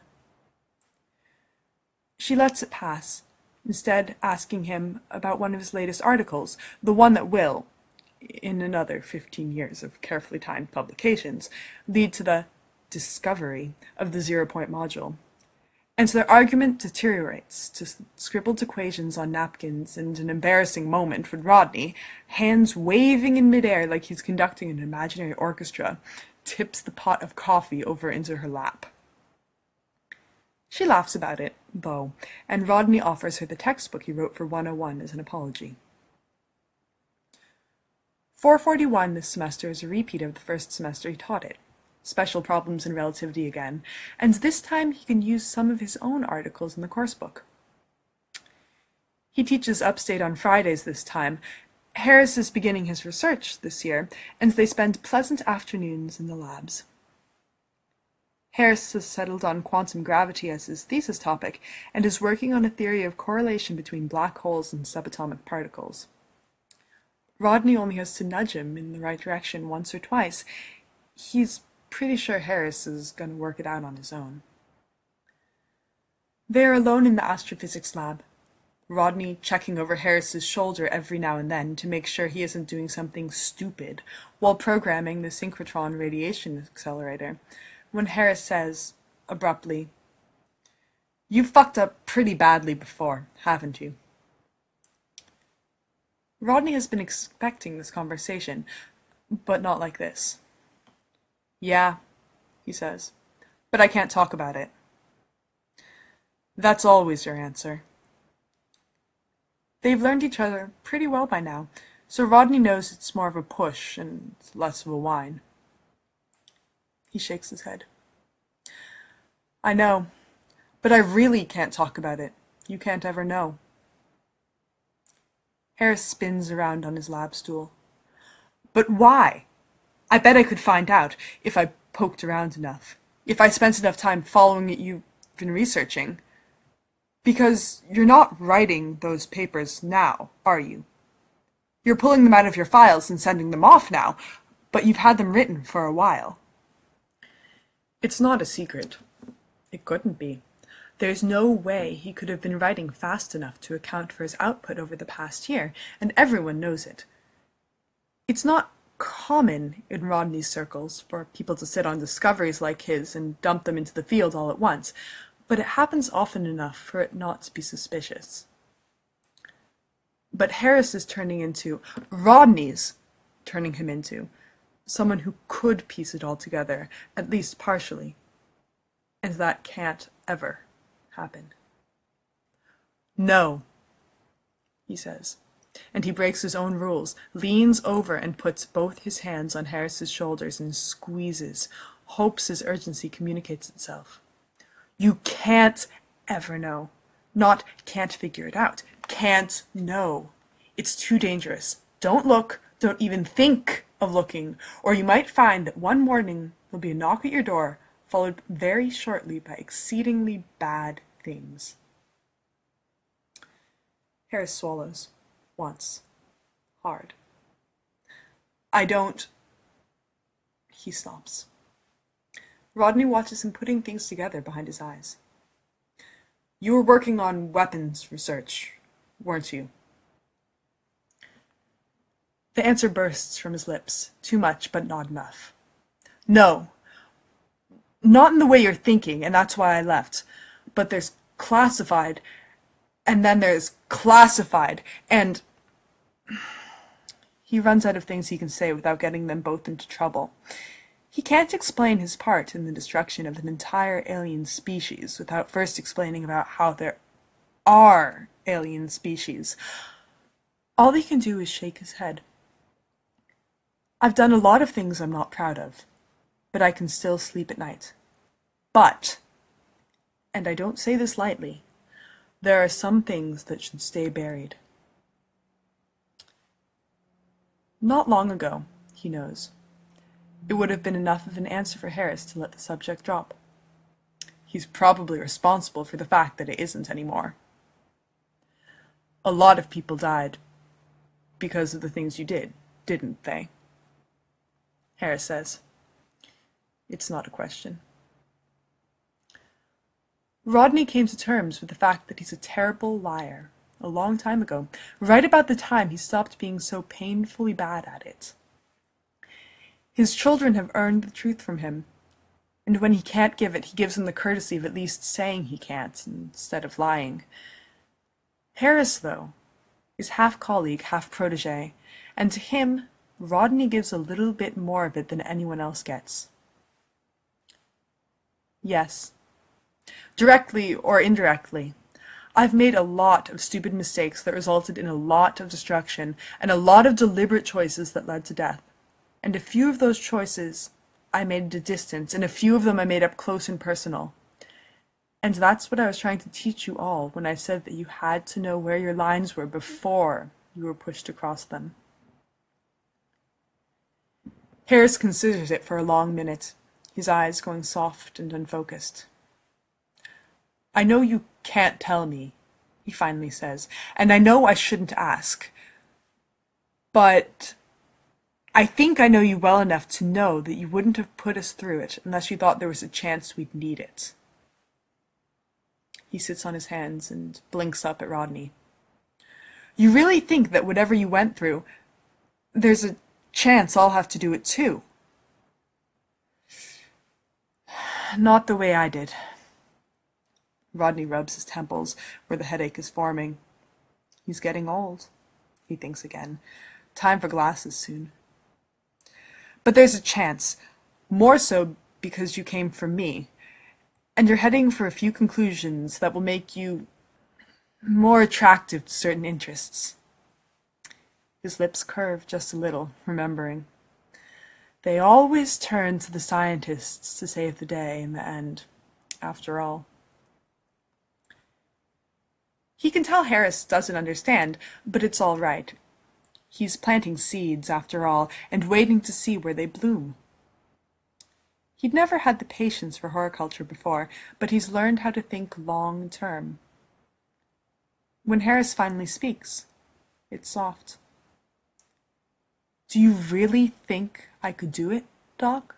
She lets it pass, instead asking him about one of his latest articles, the one that will, in another fifteen years of carefully timed publications, lead to the discovery of the zero-point module. And their argument deteriorates to scribbled equations on napkins and an embarrassing moment when Rodney, hands waving in midair like he's conducting an imaginary orchestra, tips the pot of coffee over into her lap. She laughs about it, though, and Rodney offers her the textbook he wrote for one oh one as an apology. four forty-one this semester is a repeat of the first semester he taught it. Special problems in relativity again, and this time he can use some of his own articles in the coursebook. He teaches upstate on Fridays this time. Harris is beginning his research this year, and they spend pleasant afternoons in the labs. Harris has settled on quantum gravity as his thesis topic, and is working on a theory of correlation between black holes and subatomic particles. Rodney only has to nudge him in the right direction once or twice. He's pretty sure Harris is going to work it out on his own. They are alone in the astrophysics lab, Rodney checking over Harris's shoulder every now and then to make sure he isn't doing something stupid while programming the synchrotron radiation accelerator, when Harris says, abruptly, "You've fucked up pretty badly before, haven't you?" Rodney has been expecting this conversation, but not like this. "Yeah," he says, "but I can't talk about it." That's always your answer. They've learned each other pretty well by now, so Rodney knows it's more of a push and less of a whine. He shakes his head. "I know, but I really can't talk about it. You can't ever know." Harris spins around on his lab stool. "But why? I bet I could find out if I poked around enough, if I spent enough time following what you've been researching. Because you're not writing those papers now, are you? You're pulling them out of your files and sending them off now, but you've had them written for a while." It's not a secret. It couldn't be. There's no way he could have been writing fast enough to account for his output over the past year, and everyone knows it. It's not common in Rodney's circles for people to sit on discoveries like his and dump them into the field all at once, but it happens often enough for it not to be suspicious. But Harris is turning into, Rodney's turning him into, someone who could piece it all together, at least partially. And that can't ever happen. "No," he says. And he breaks his own rules, leans over and puts both his hands on Harris's shoulders and squeezes, hopes his urgency communicates itself. You can't ever know. Not can't figure it out. Can't know. It's too dangerous. Don't look. Don't even think of looking, or you might find that one morning there'll be a knock at your door, followed very shortly by exceedingly bad things. Harris swallows. Once. Hard. I don't... He stops. Rodney watches him putting things together behind his eyes. You were working on weapons research, weren't you? The answer bursts from his lips. Too much, but not enough. No. Not in the way you're thinking, and that's why I left. But there's classified, and then there's classified, and... He runs out of things he can say without getting them both into trouble. He can't explain his part in the destruction of an entire alien species without first explaining about how there are alien species. All he can do is shake his head. I've done a lot of things I'm not proud of, but I can still sleep at night. But, and I don't say this lightly, there are some things that should stay buried. Not long ago, he knows. It would have been enough of an answer for Harris to let the subject drop. He's probably responsible for the fact that it isn't anymore. A lot of people died because of the things you did, didn't they? Harris says. It's not a question. Rodney came to terms with the fact that he's a terrible liar a long time ago, right about the time he stopped being so painfully bad at it. His children have earned the truth from him, and when he can't give it, he gives them the courtesy of at least saying he can't, instead of lying. Harris, though, is half colleague, half protege, and to him, Rodney gives a little bit more of it than anyone else gets. Yes. Directly or indirectly. I've made a lot of stupid mistakes that resulted in a lot of destruction, and a lot of deliberate choices that led to death. And a few of those choices I made at a distance, and a few of them I made up close and personal. And that's what I was trying to teach you all when I said that you had to know where your lines were before you were pushed across them. Harris considers it for a long minute, his eyes going soft and unfocused. I know you can't tell me, he finally says, and I know I shouldn't ask. But I think I know you well enough to know that you wouldn't have put us through it unless you thought there was a chance we'd need it. He sits on his hands and blinks up at Rodney. You really think that whatever you went through, there's a chance I'll have to do it too? Not the way I did. Rodney rubs his temples where the headache is forming. He's getting old, he thinks again. Time for glasses soon. But there's a chance, more so because you came from me, and you're heading for a few conclusions that will make you more attractive to certain interests. His lips curve just a little, remembering. They always turn to the scientists to save the day in the end, after all. He can tell Harris doesn't understand, but it's all right. He's planting seeds, after all, and waiting to see where they bloom. He'd never had the patience for horticulture before, but he's learned how to think long-term. When Harris finally speaks, it's soft. Do you really think I could do it, Doc?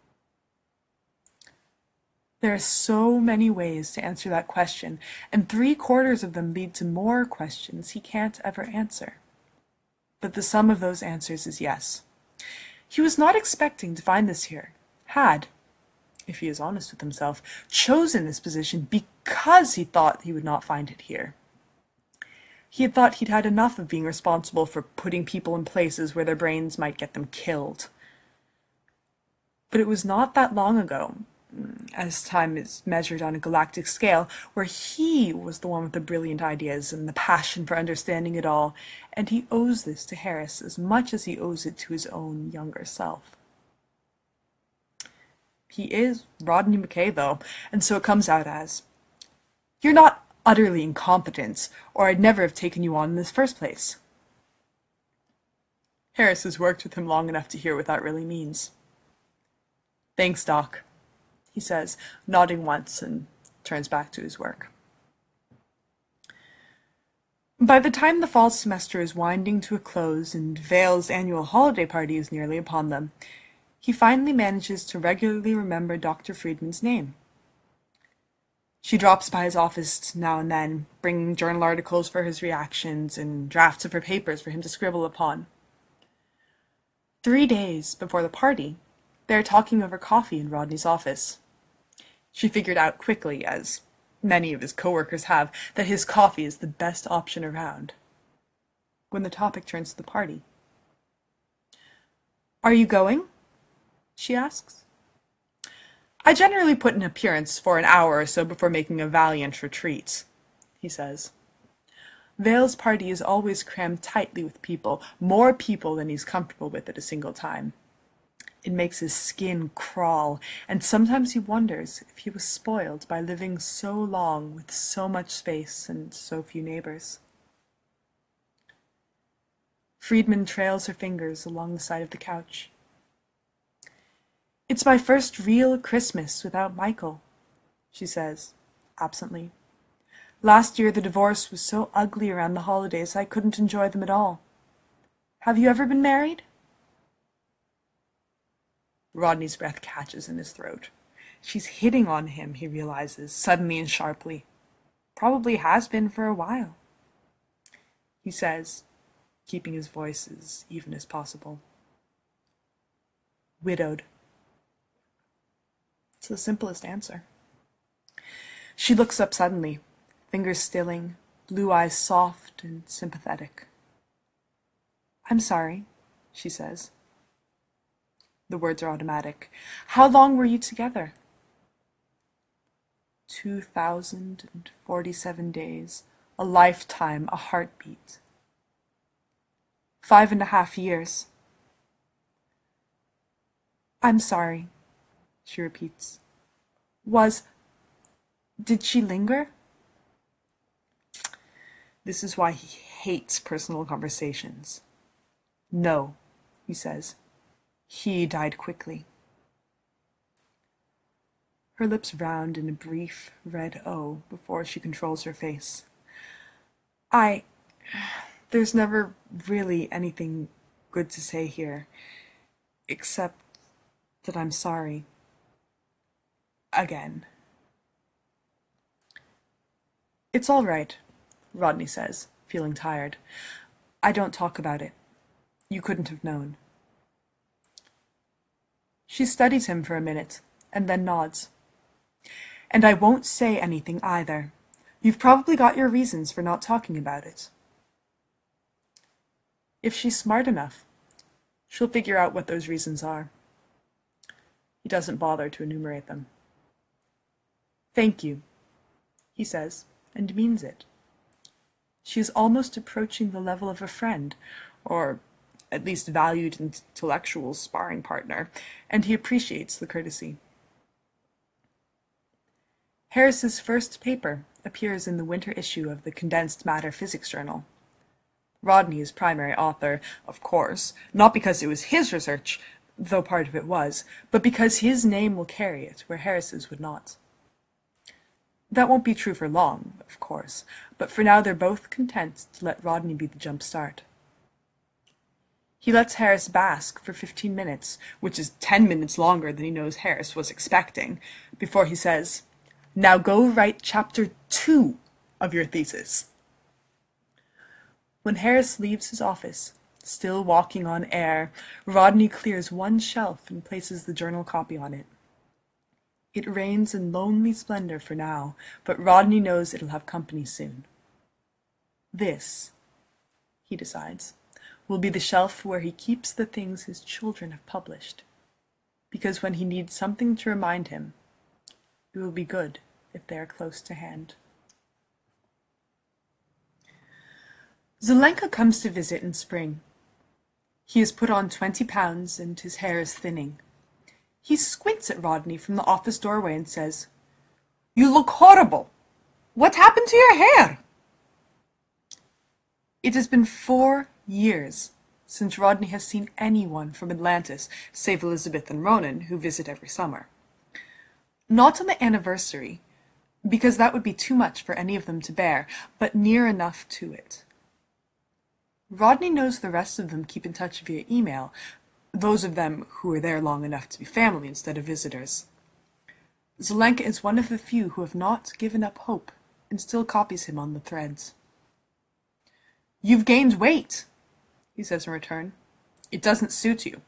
There are so many ways to answer that question, and three-quarters of them lead to more questions he can't ever answer. But the sum of those answers is yes. He was not expecting to find this here, had, if he is honest with himself, chosen this position because he thought he would not find it here. He had thought he'd had enough of being responsible for putting people in places where their brains might get them killed. But it was not that long ago, as time is measured on a galactic scale, where he was the one with the brilliant ideas and the passion for understanding it all, and he owes this to Harris as much as he owes it to his own younger self. He is Rodney McKay, though, and so it comes out as, "You're not utterly incompetent, or I'd never have taken you on in the first place." Harris has worked with him long enough to hear what that really means. "Thanks, Doc," he says, nodding once, and turns back to his work. By the time the fall semester is winding to a close and Vale's annual holiday party is nearly upon them, he finally manages to regularly remember Doctor Friedman's name. She drops by his office now and then, bringing journal articles for his reactions and drafts of her papers for him to scribble upon. Three days before the party, they are talking over coffee in Rodney's office. She figured out quickly, as many of his coworkers have, that his coffee is the best option around. When the topic turns to the party. "Are you going?" she asks. "I generally put an appearance for an hour or so before making a valiant retreat," he says. Vale's party is always crammed tightly with people, more people than he's comfortable with at a single time. It makes his skin crawl, and sometimes he wonders if he was spoiled by living so long with so much space and so few neighbors. Friedman trails her fingers along the side of the couch. "It's my first real Christmas without Michael," she says, absently. "Last year the divorce was so ugly around the holidays I couldn't enjoy them at all. Have you ever been married?" Rodney's breath catches in his throat. She's hitting on him, he realizes, suddenly and sharply. Probably has been for a while. He says, keeping his voice as even as possible. "Widowed." It's the simplest answer. She looks up suddenly, fingers stilling, blue eyes soft and sympathetic. "I'm sorry," she says. The words are automatic. "How long were you together?" Two thousand and forty-seven days, a lifetime, a heartbeat. Five and a half years. "I'm sorry," she repeats. Was... Did she linger?" This is why he hates personal conversations. "No," he says. "He died quickly." Her lips round in a brief red O before she controls her face. I... There's never really anything good to say here, except that I'm sorry. Again. "It's all right," Rodney says, feeling tired. "I don't talk about it. You couldn't have known." She studies him for a minute, and then nods. "And I won't say anything either. You've probably got your reasons for not talking about it." If she's smart enough, she'll figure out what those reasons are. He doesn't bother to enumerate them. "Thank you," he says, and means it. She is almost approaching the level of a friend, or at least valued intellectual sparring partner, and he appreciates the courtesy. Harris's first paper appears in the winter issue of the Condensed Matter Physics Journal. Rodney is primary author, of course, not because it was his research, though part of it was, but because his name will carry it where Harris's would not. That won't be true for long, of course, but for now they're both content to let Rodney be the jump start. He lets Harris bask for fifteen minutes, which is ten minutes longer than he knows Harris was expecting, before he says, "Now go write chapter two of your thesis." When Harris leaves his office, still walking on air, Rodney clears one shelf and places the journal copy on it. It reigns in lonely splendor for now, but Rodney knows it'll have company soon. This, he decides, will be the shelf where he keeps the things his children have published. Because when he needs something to remind him, It will be good if they are close to hand. Zelenka comes to visit in spring. He has put on twenty pounds and his hair is thinning. He squints at Rodney from the office doorway and says, "You look horrible. What happened to your hair?" It has been four years since Rodney has seen anyone from Atlantis, save Elizabeth and Ronan, who visit every summer. Not on the anniversary, because that would be too much for any of them to bear, but near enough to it. Rodney knows the rest of them keep in touch via email, those of them who are there long enough to be family instead of visitors. Zelenka is one of the few who have not given up hope and still copies him on the threads. "You've gained weight," he says in return. "It doesn't suit you."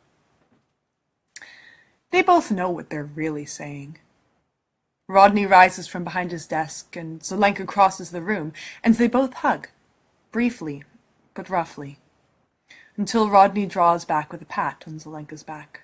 They both know what they're really saying. Rodney rises from behind his desk, and Zelenka crosses the room, and they both hug, briefly but roughly, until Rodney draws back with a pat on Zelenka's back.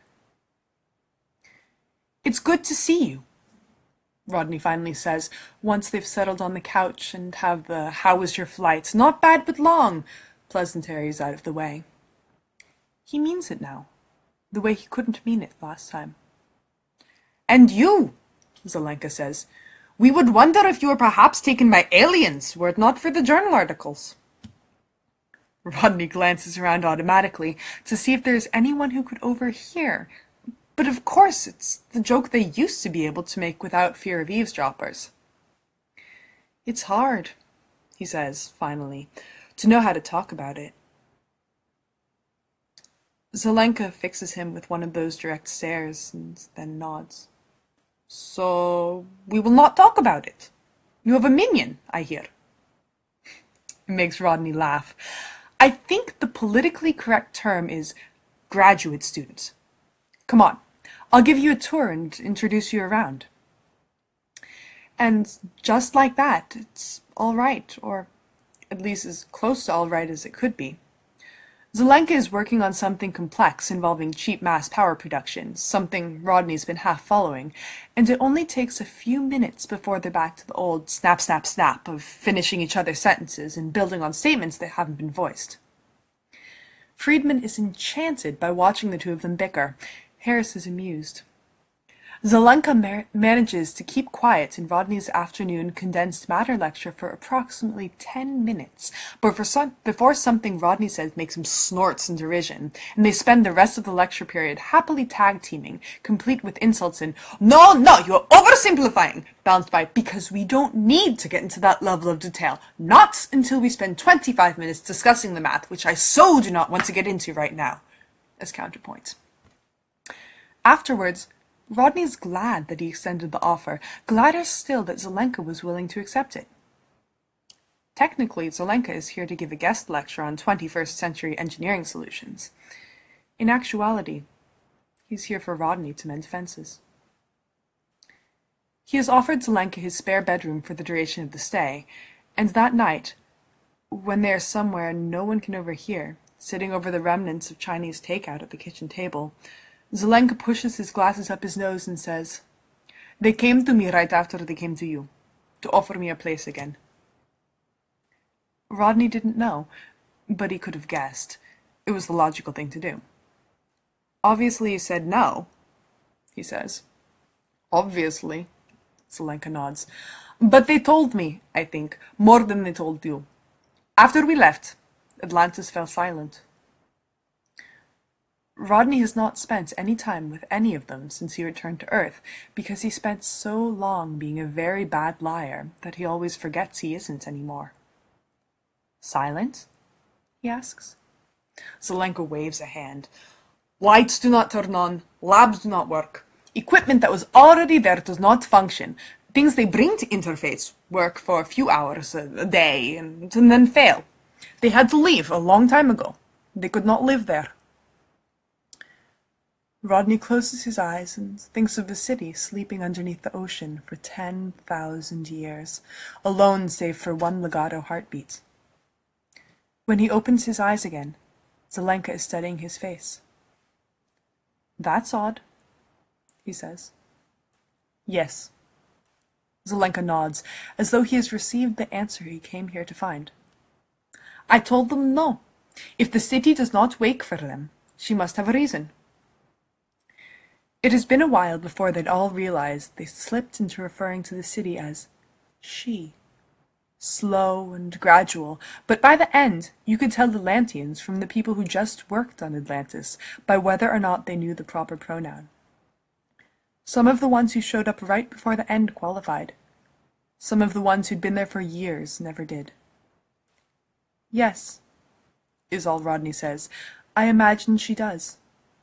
"It's good to see you," Rodney finally says, once they've settled on the couch and have the "how was your flight, not bad but long" pleasantries out of the way. He means it now, the way he couldn't mean it last time. "And you," Zelenka says, "we would wonder if you were perhaps taken by aliens, were it not for the journal articles." Rodney glances around automatically to see if there is anyone who could overhear, but of course it's the joke they used to be able to make without fear of eavesdroppers. "It's hard," he says, finally, "to know how to talk about it." Zelenka fixes him with one of those direct stares and then nods. "So we will not talk about it. You have a minion, I hear." It makes Rodney laugh. I think the politically correct term is graduate student. "Come on, I'll give you a tour and introduce you around." And just like that, it's all right, or at least as close to all right as it could be. Zelenka is working on something complex involving cheap mass power production, something Rodney's been half following, and it only takes a few minutes before they're back to the old snap, snap, snap of finishing each other's sentences and building on statements that haven't been voiced. Friedman is enchanted by watching the two of them bicker. Harris is amused. Zelenka mar- manages to keep quiet in Rodney's afternoon condensed matter lecture for approximately ten minutes, but for some, before something Rodney says makes him snorts in derision, and they spend the rest of the lecture period happily tag-teaming, complete with insults in "No, no, you're oversimplifying," balanced by "because we don't need to get into that level of detail, not until we spend twenty-five minutes discussing the math, which I so do not want to get into right now," as counterpoint. Afterwards, Rodney's glad that he extended the offer, gladder still that Zelenka was willing to accept it. Technically, Zelenka is here to give a guest lecture on twenty-first century engineering solutions. In actuality, he's here for Rodney to mend fences. He has offered Zelenka his spare bedroom for the duration of the stay, and that night, when they are somewhere no one can overhear, sitting over the remnants of Chinese takeout at the kitchen table, Zelenka pushes his glasses up his nose and says, "They came to me right after they came to you, to offer me a place again." Rodney didn't know, but he could have guessed. It was the logical thing to do. "Obviously you said no," he says. "Obviously," Zelenka nods. "But they told me, I think, more than they told you. After we left, Atlantis fell silent." Rodney has not spent any time with any of them since he returned to Earth, because he spent so long being a very bad liar that he always forgets he isn't anymore. "Silent?" he asks. Zelenka waves a hand. "Lights do not turn on, labs do not work. Equipment that was already there does not function. Things they bring to interface work for a few hours a, a day and, and then fail. They had to leave a long time ago. They could not live there." Rodney closes his eyes and thinks of the city sleeping underneath the ocean for ten thousand years, alone save for one legato heartbeat. When he opens his eyes again, Zelenka is studying his face. "That's odd," he says. "Yes," Zelenka nods, as though he has received the answer he came here to find. I told them no. If the city does not wake for them, she must have a reason. It has been a while before they'd all realized they slipped into referring to the city as she. Slow and gradual, but by the end you could tell the Lantians from the people who just worked on Atlantis by whether or not they knew the proper pronoun. Some of the ones who showed up right before the end qualified. Some of the ones who'd been there for years never did. Yes, is all Rodney says. I imagine she does.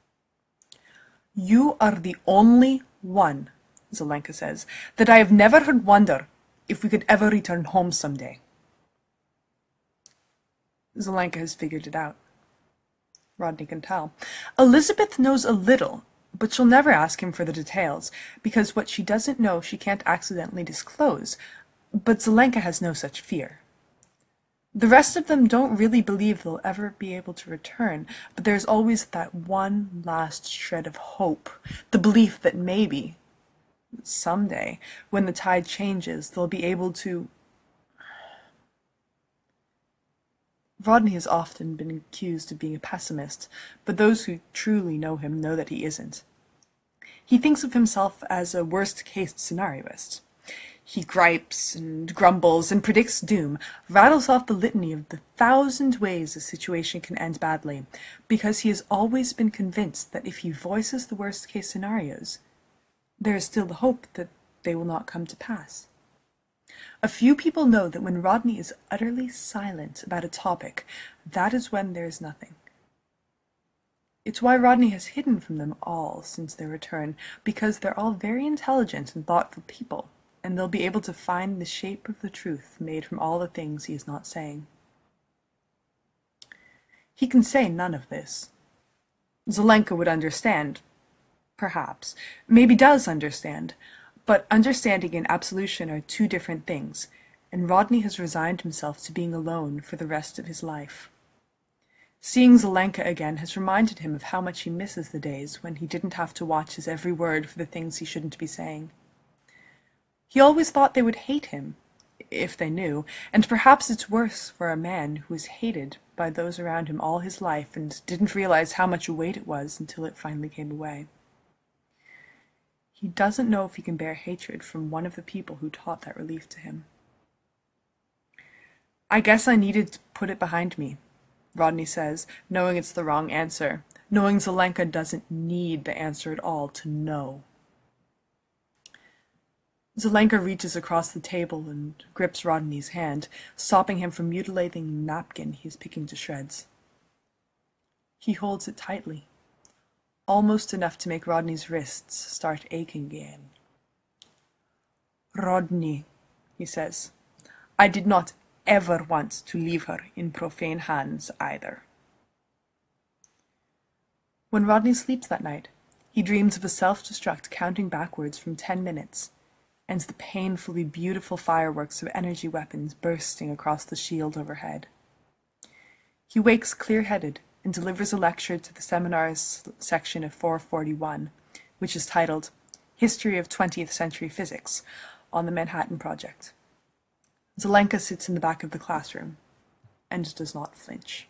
You are the only one, Zelenka says, that I have never heard wonder if we could ever return home someday. Zelenka has figured it out. Rodney can tell. Elizabeth knows a little, but she'll never ask him for the details, because what she doesn't know she can't accidentally disclose, but Zelenka has no such fear. The rest of them don't really believe they'll ever be able to return, but there's always that one last shred of hope, the belief that maybe, someday, when the tide changes, they'll be able to... Rodney has often been accused of being a pessimist, but those who truly know him know that he isn't. He thinks of himself as a worst-case scenarioist. He gripes and grumbles and predicts doom, rattles off the litany of the thousand ways a situation can end badly, because he has always been convinced that if he voices the worst-case scenarios, there is still the hope that they will not come to pass. A few people know that when Rodney is utterly silent about a topic, that is when there is nothing. It's why Rodney has hidden from them all since their return, because they're all very intelligent and thoughtful people, and they'll be able to find the shape of the truth made from all the things he is not saying. He can say none of this. Zelenka would understand, perhaps, maybe does understand, but understanding and absolution are two different things, and Rodney has resigned himself to being alone for the rest of his life. Seeing Zelenka again has reminded him of how much he misses the days when he didn't have to watch his every word for the things he shouldn't be saying. He always thought they would hate him, if they knew, and perhaps it's worse for a man who was hated by those around him all his life and didn't realize how much a weight it was until it finally came away. He doesn't know if he can bear hatred from one of the people who taught that relief to him. I guess I needed to put it behind me, Rodney says, knowing it's the wrong answer, knowing Zelenka doesn't need the answer at all to know. Zelenka reaches across the table and grips Rodney's hand, stopping him from mutilating the napkin he is picking to shreds. He holds it tightly, almost enough to make Rodney's wrists start aching again. Rodney, he says, I did not ever want to leave her in profane hands either. When Rodney sleeps that night, he dreams of a self-destruct counting backwards from ten minutes, and the painfully beautiful fireworks of energy weapons bursting across the shield overhead. He wakes clear-headed and delivers a lecture to the seminars section of four forty-one, which is titled History of twentieth Century Physics, on the Manhattan Project. Zelenka sits in the back of the classroom and does not flinch.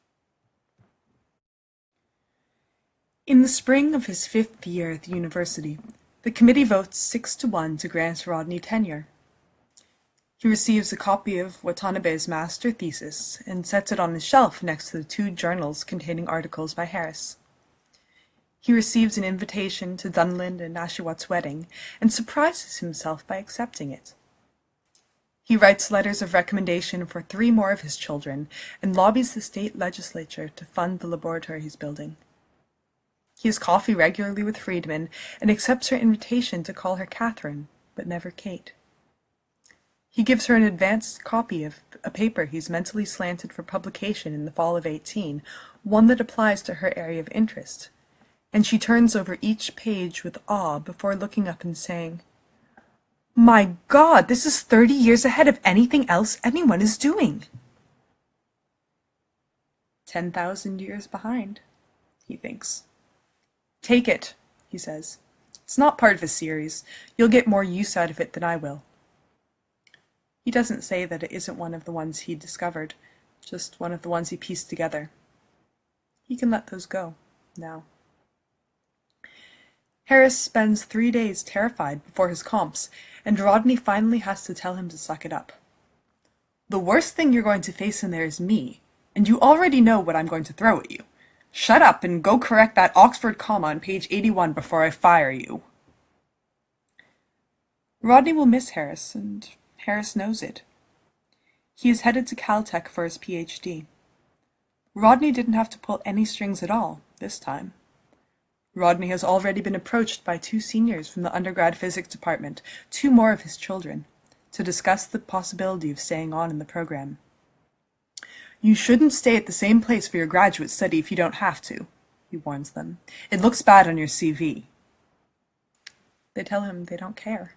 In the spring of his fifth year at the university, the committee votes six to one to grant Rodney tenure. He receives a copy of Watanabe's master thesis and sets it on his shelf next to the two journals containing articles by Harris. He receives an invitation to Dunland and Ashawat's wedding and surprises himself by accepting it. He writes letters of recommendation for three more of his children and lobbies the state legislature to fund the laboratory he's building. He has coffee regularly with Friedman and accepts her invitation to call her Catherine, but never Kate. He gives her an advanced copy of a paper he's mentally slanted for publication in the fall of eighteen, one that applies to her area of interest, and she turns over each page with awe before looking up and saying, "My God, this is thirty years ahead of anything else anyone is doing." Ten thousand years behind, he thinks. Take it, he says. It's not part of a series. You'll get more use out of it than I will. He doesn't say that it isn't one of the ones he discovered, just one of the ones he pieced together. He can let those go, now. Harris spends three days terrified before his comps, and Rodney finally has to tell him to suck it up. The worst thing you're going to face in there is me, and you already know what I'm going to throw at you. Shut up and go correct that Oxford comma on page eighty-one before I fire you. Rodney will miss Harris, and Harris knows it. He is headed to Caltech for his P H D. Rodney didn't have to pull any strings at all, this time. Rodney has already been approached by two seniors from the undergrad physics department, two more of his children, to discuss the possibility of staying on in the program. You shouldn't stay at the same place for your graduate study if you don't have to, he warns them. It looks bad on your C V. They tell him they don't care.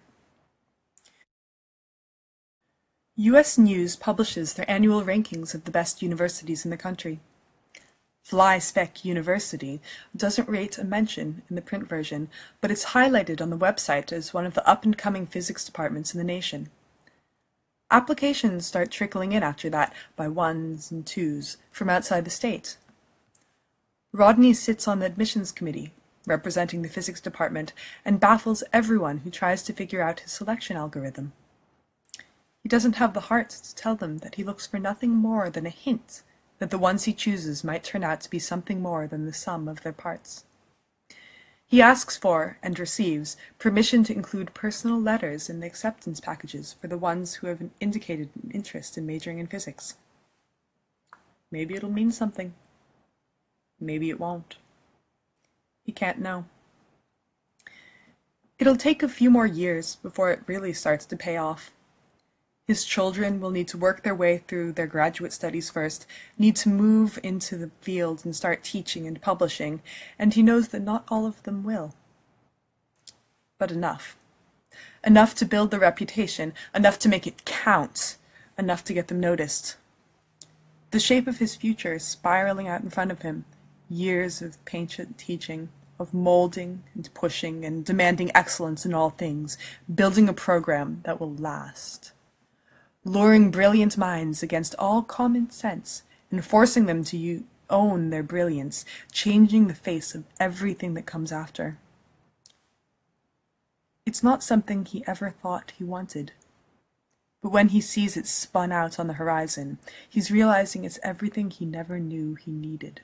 U S News publishes their annual rankings of the best universities in the country. FlySpec University doesn't rate a mention in the print version, but it's highlighted on the website as one of the up-and-coming physics departments in the nation. Applications start trickling in after that by ones and twos from outside the state. Rodney sits on the admissions committee, representing the physics department, and baffles everyone who tries to figure out his selection algorithm. He doesn't have the heart to tell them that he looks for nothing more than a hint that the ones he chooses might turn out to be something more than the sum of their parts. He asks for, and receives, permission to include personal letters in the acceptance packages for the ones who have indicated an interest in majoring in physics. Maybe it'll mean something. Maybe it won't. He can't know. It'll take a few more years before it really starts to pay off. His children will need to work their way through their graduate studies first, need to move into the field and start teaching and publishing, and he knows that not all of them will. But enough. Enough to build the reputation, enough to make it count, enough to get them noticed. The shape of his future is spiraling out in front of him, years of patient teaching, of molding and pushing and demanding excellence in all things, building a program that will last. Luring brilliant minds against all common sense and forcing them to u- own their brilliance, changing the face of everything that comes after. It's not something he ever thought he wanted. But when he sees it spun out on the horizon, he's realizing it's everything he never knew he needed.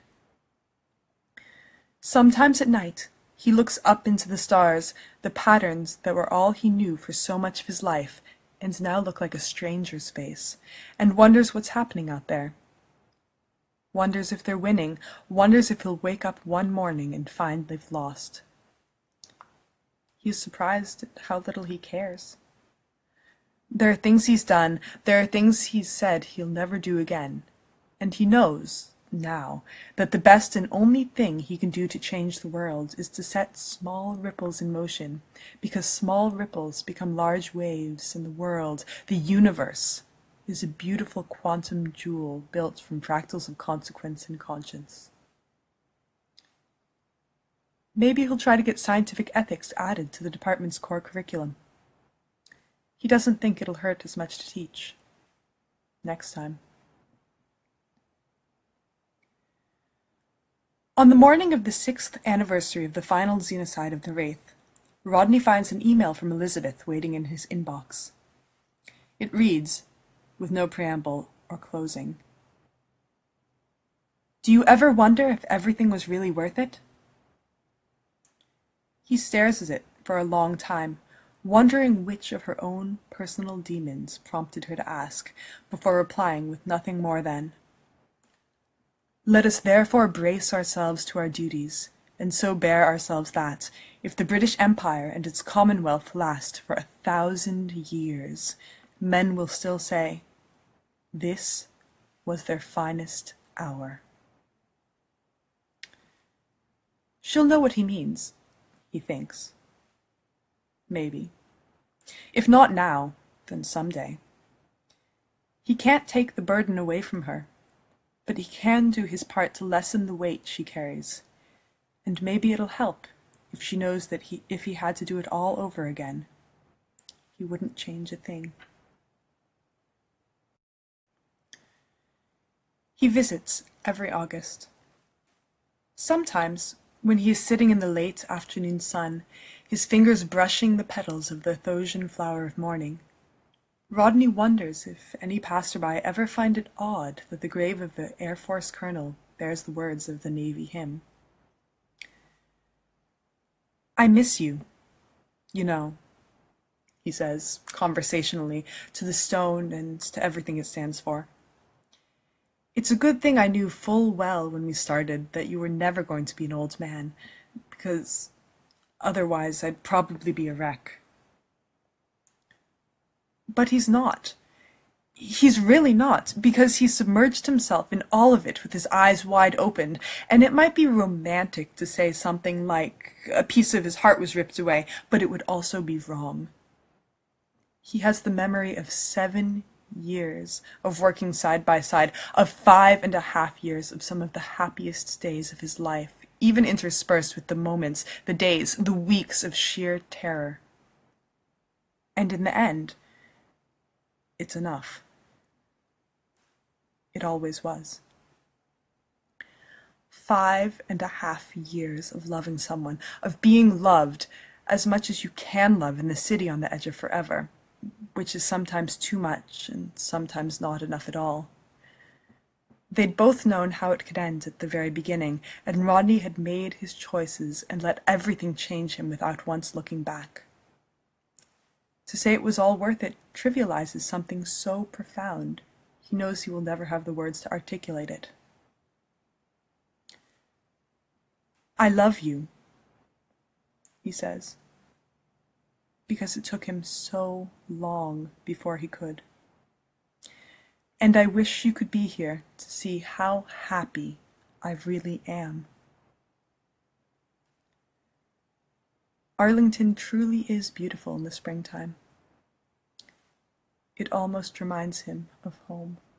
Sometimes at night, he looks up into the stars, the patterns that were all he knew for so much of his life, and now look like a stranger's face, and wonders what's happening out there. Wonders if they're winning, wonders if he'll wake up one morning and find they've lost. He's surprised at how little he cares. There are things he's done, there are things he's said he'll never do again, and he knows, now, that the best and only thing he can do to change the world is to set small ripples in motion, because small ripples become large waves, and the world, the universe, is a beautiful quantum jewel built from fractals of consequence and conscience. Maybe he'll try to get scientific ethics added to the department's core curriculum. He doesn't think it'll hurt as much to teach. Next time. On the morning of the sixth anniversary of the final xenocide of the Wraith, Rodney finds an email from Elizabeth waiting in his inbox. It reads, with no preamble or closing, "Do you ever wonder if everything was really worth it?" He stares at it for a long time, wondering which of her own personal demons prompted her to ask, before replying with nothing more than, "Let us therefore brace ourselves to our duties, and so bear ourselves that, if the British Empire and its Commonwealth last for a thousand years, men will still say, 'This was their finest hour.'" She'll know what he means, he thinks. Maybe. If not now, then someday. He can't take the burden away from her, but he can do his part to lessen the weight she carries, and maybe it'll help if she knows that he, if he had to do it all over again, he wouldn't change a thing. He visits every August. Sometimes, when he is sitting in the late afternoon sun, his fingers brushing the petals of the Thosian flower of morning, Rodney wonders if any passerby ever find it odd that the grave of the Air Force colonel bears the words of the Navy hymn. "I miss you, you know," he says, conversationally, to the stone and to everything it stands for. "It's a good thing I knew full well when we started that you were never going to be an old man, because otherwise I'd probably be a wreck." But he's not. He's really not, because he submerged himself in all of it with his eyes wide open, and it might be romantic to say something like a piece of his heart was ripped away, but it would also be wrong. He has the memory of seven years of working side by side, of five and a half years of some of the happiest days of his life, even interspersed with the moments, the days, the weeks of sheer terror. And in the end, it's enough. It always was. Five and a half years of loving someone, of being loved as much as you can love in the city on the edge of forever, which is sometimes too much and sometimes not enough at all. They'd both known how it could end at the very beginning, and Rodney had made his choices and let everything change him without once looking back. To say it was all worth it trivializes something so profound. He knows he will never have the words to articulate it. "I love you," he says, because it took him so long before he could. "And I wish you could be here to see how happy I really am." Arlington truly is beautiful in the springtime. It almost reminds him of home.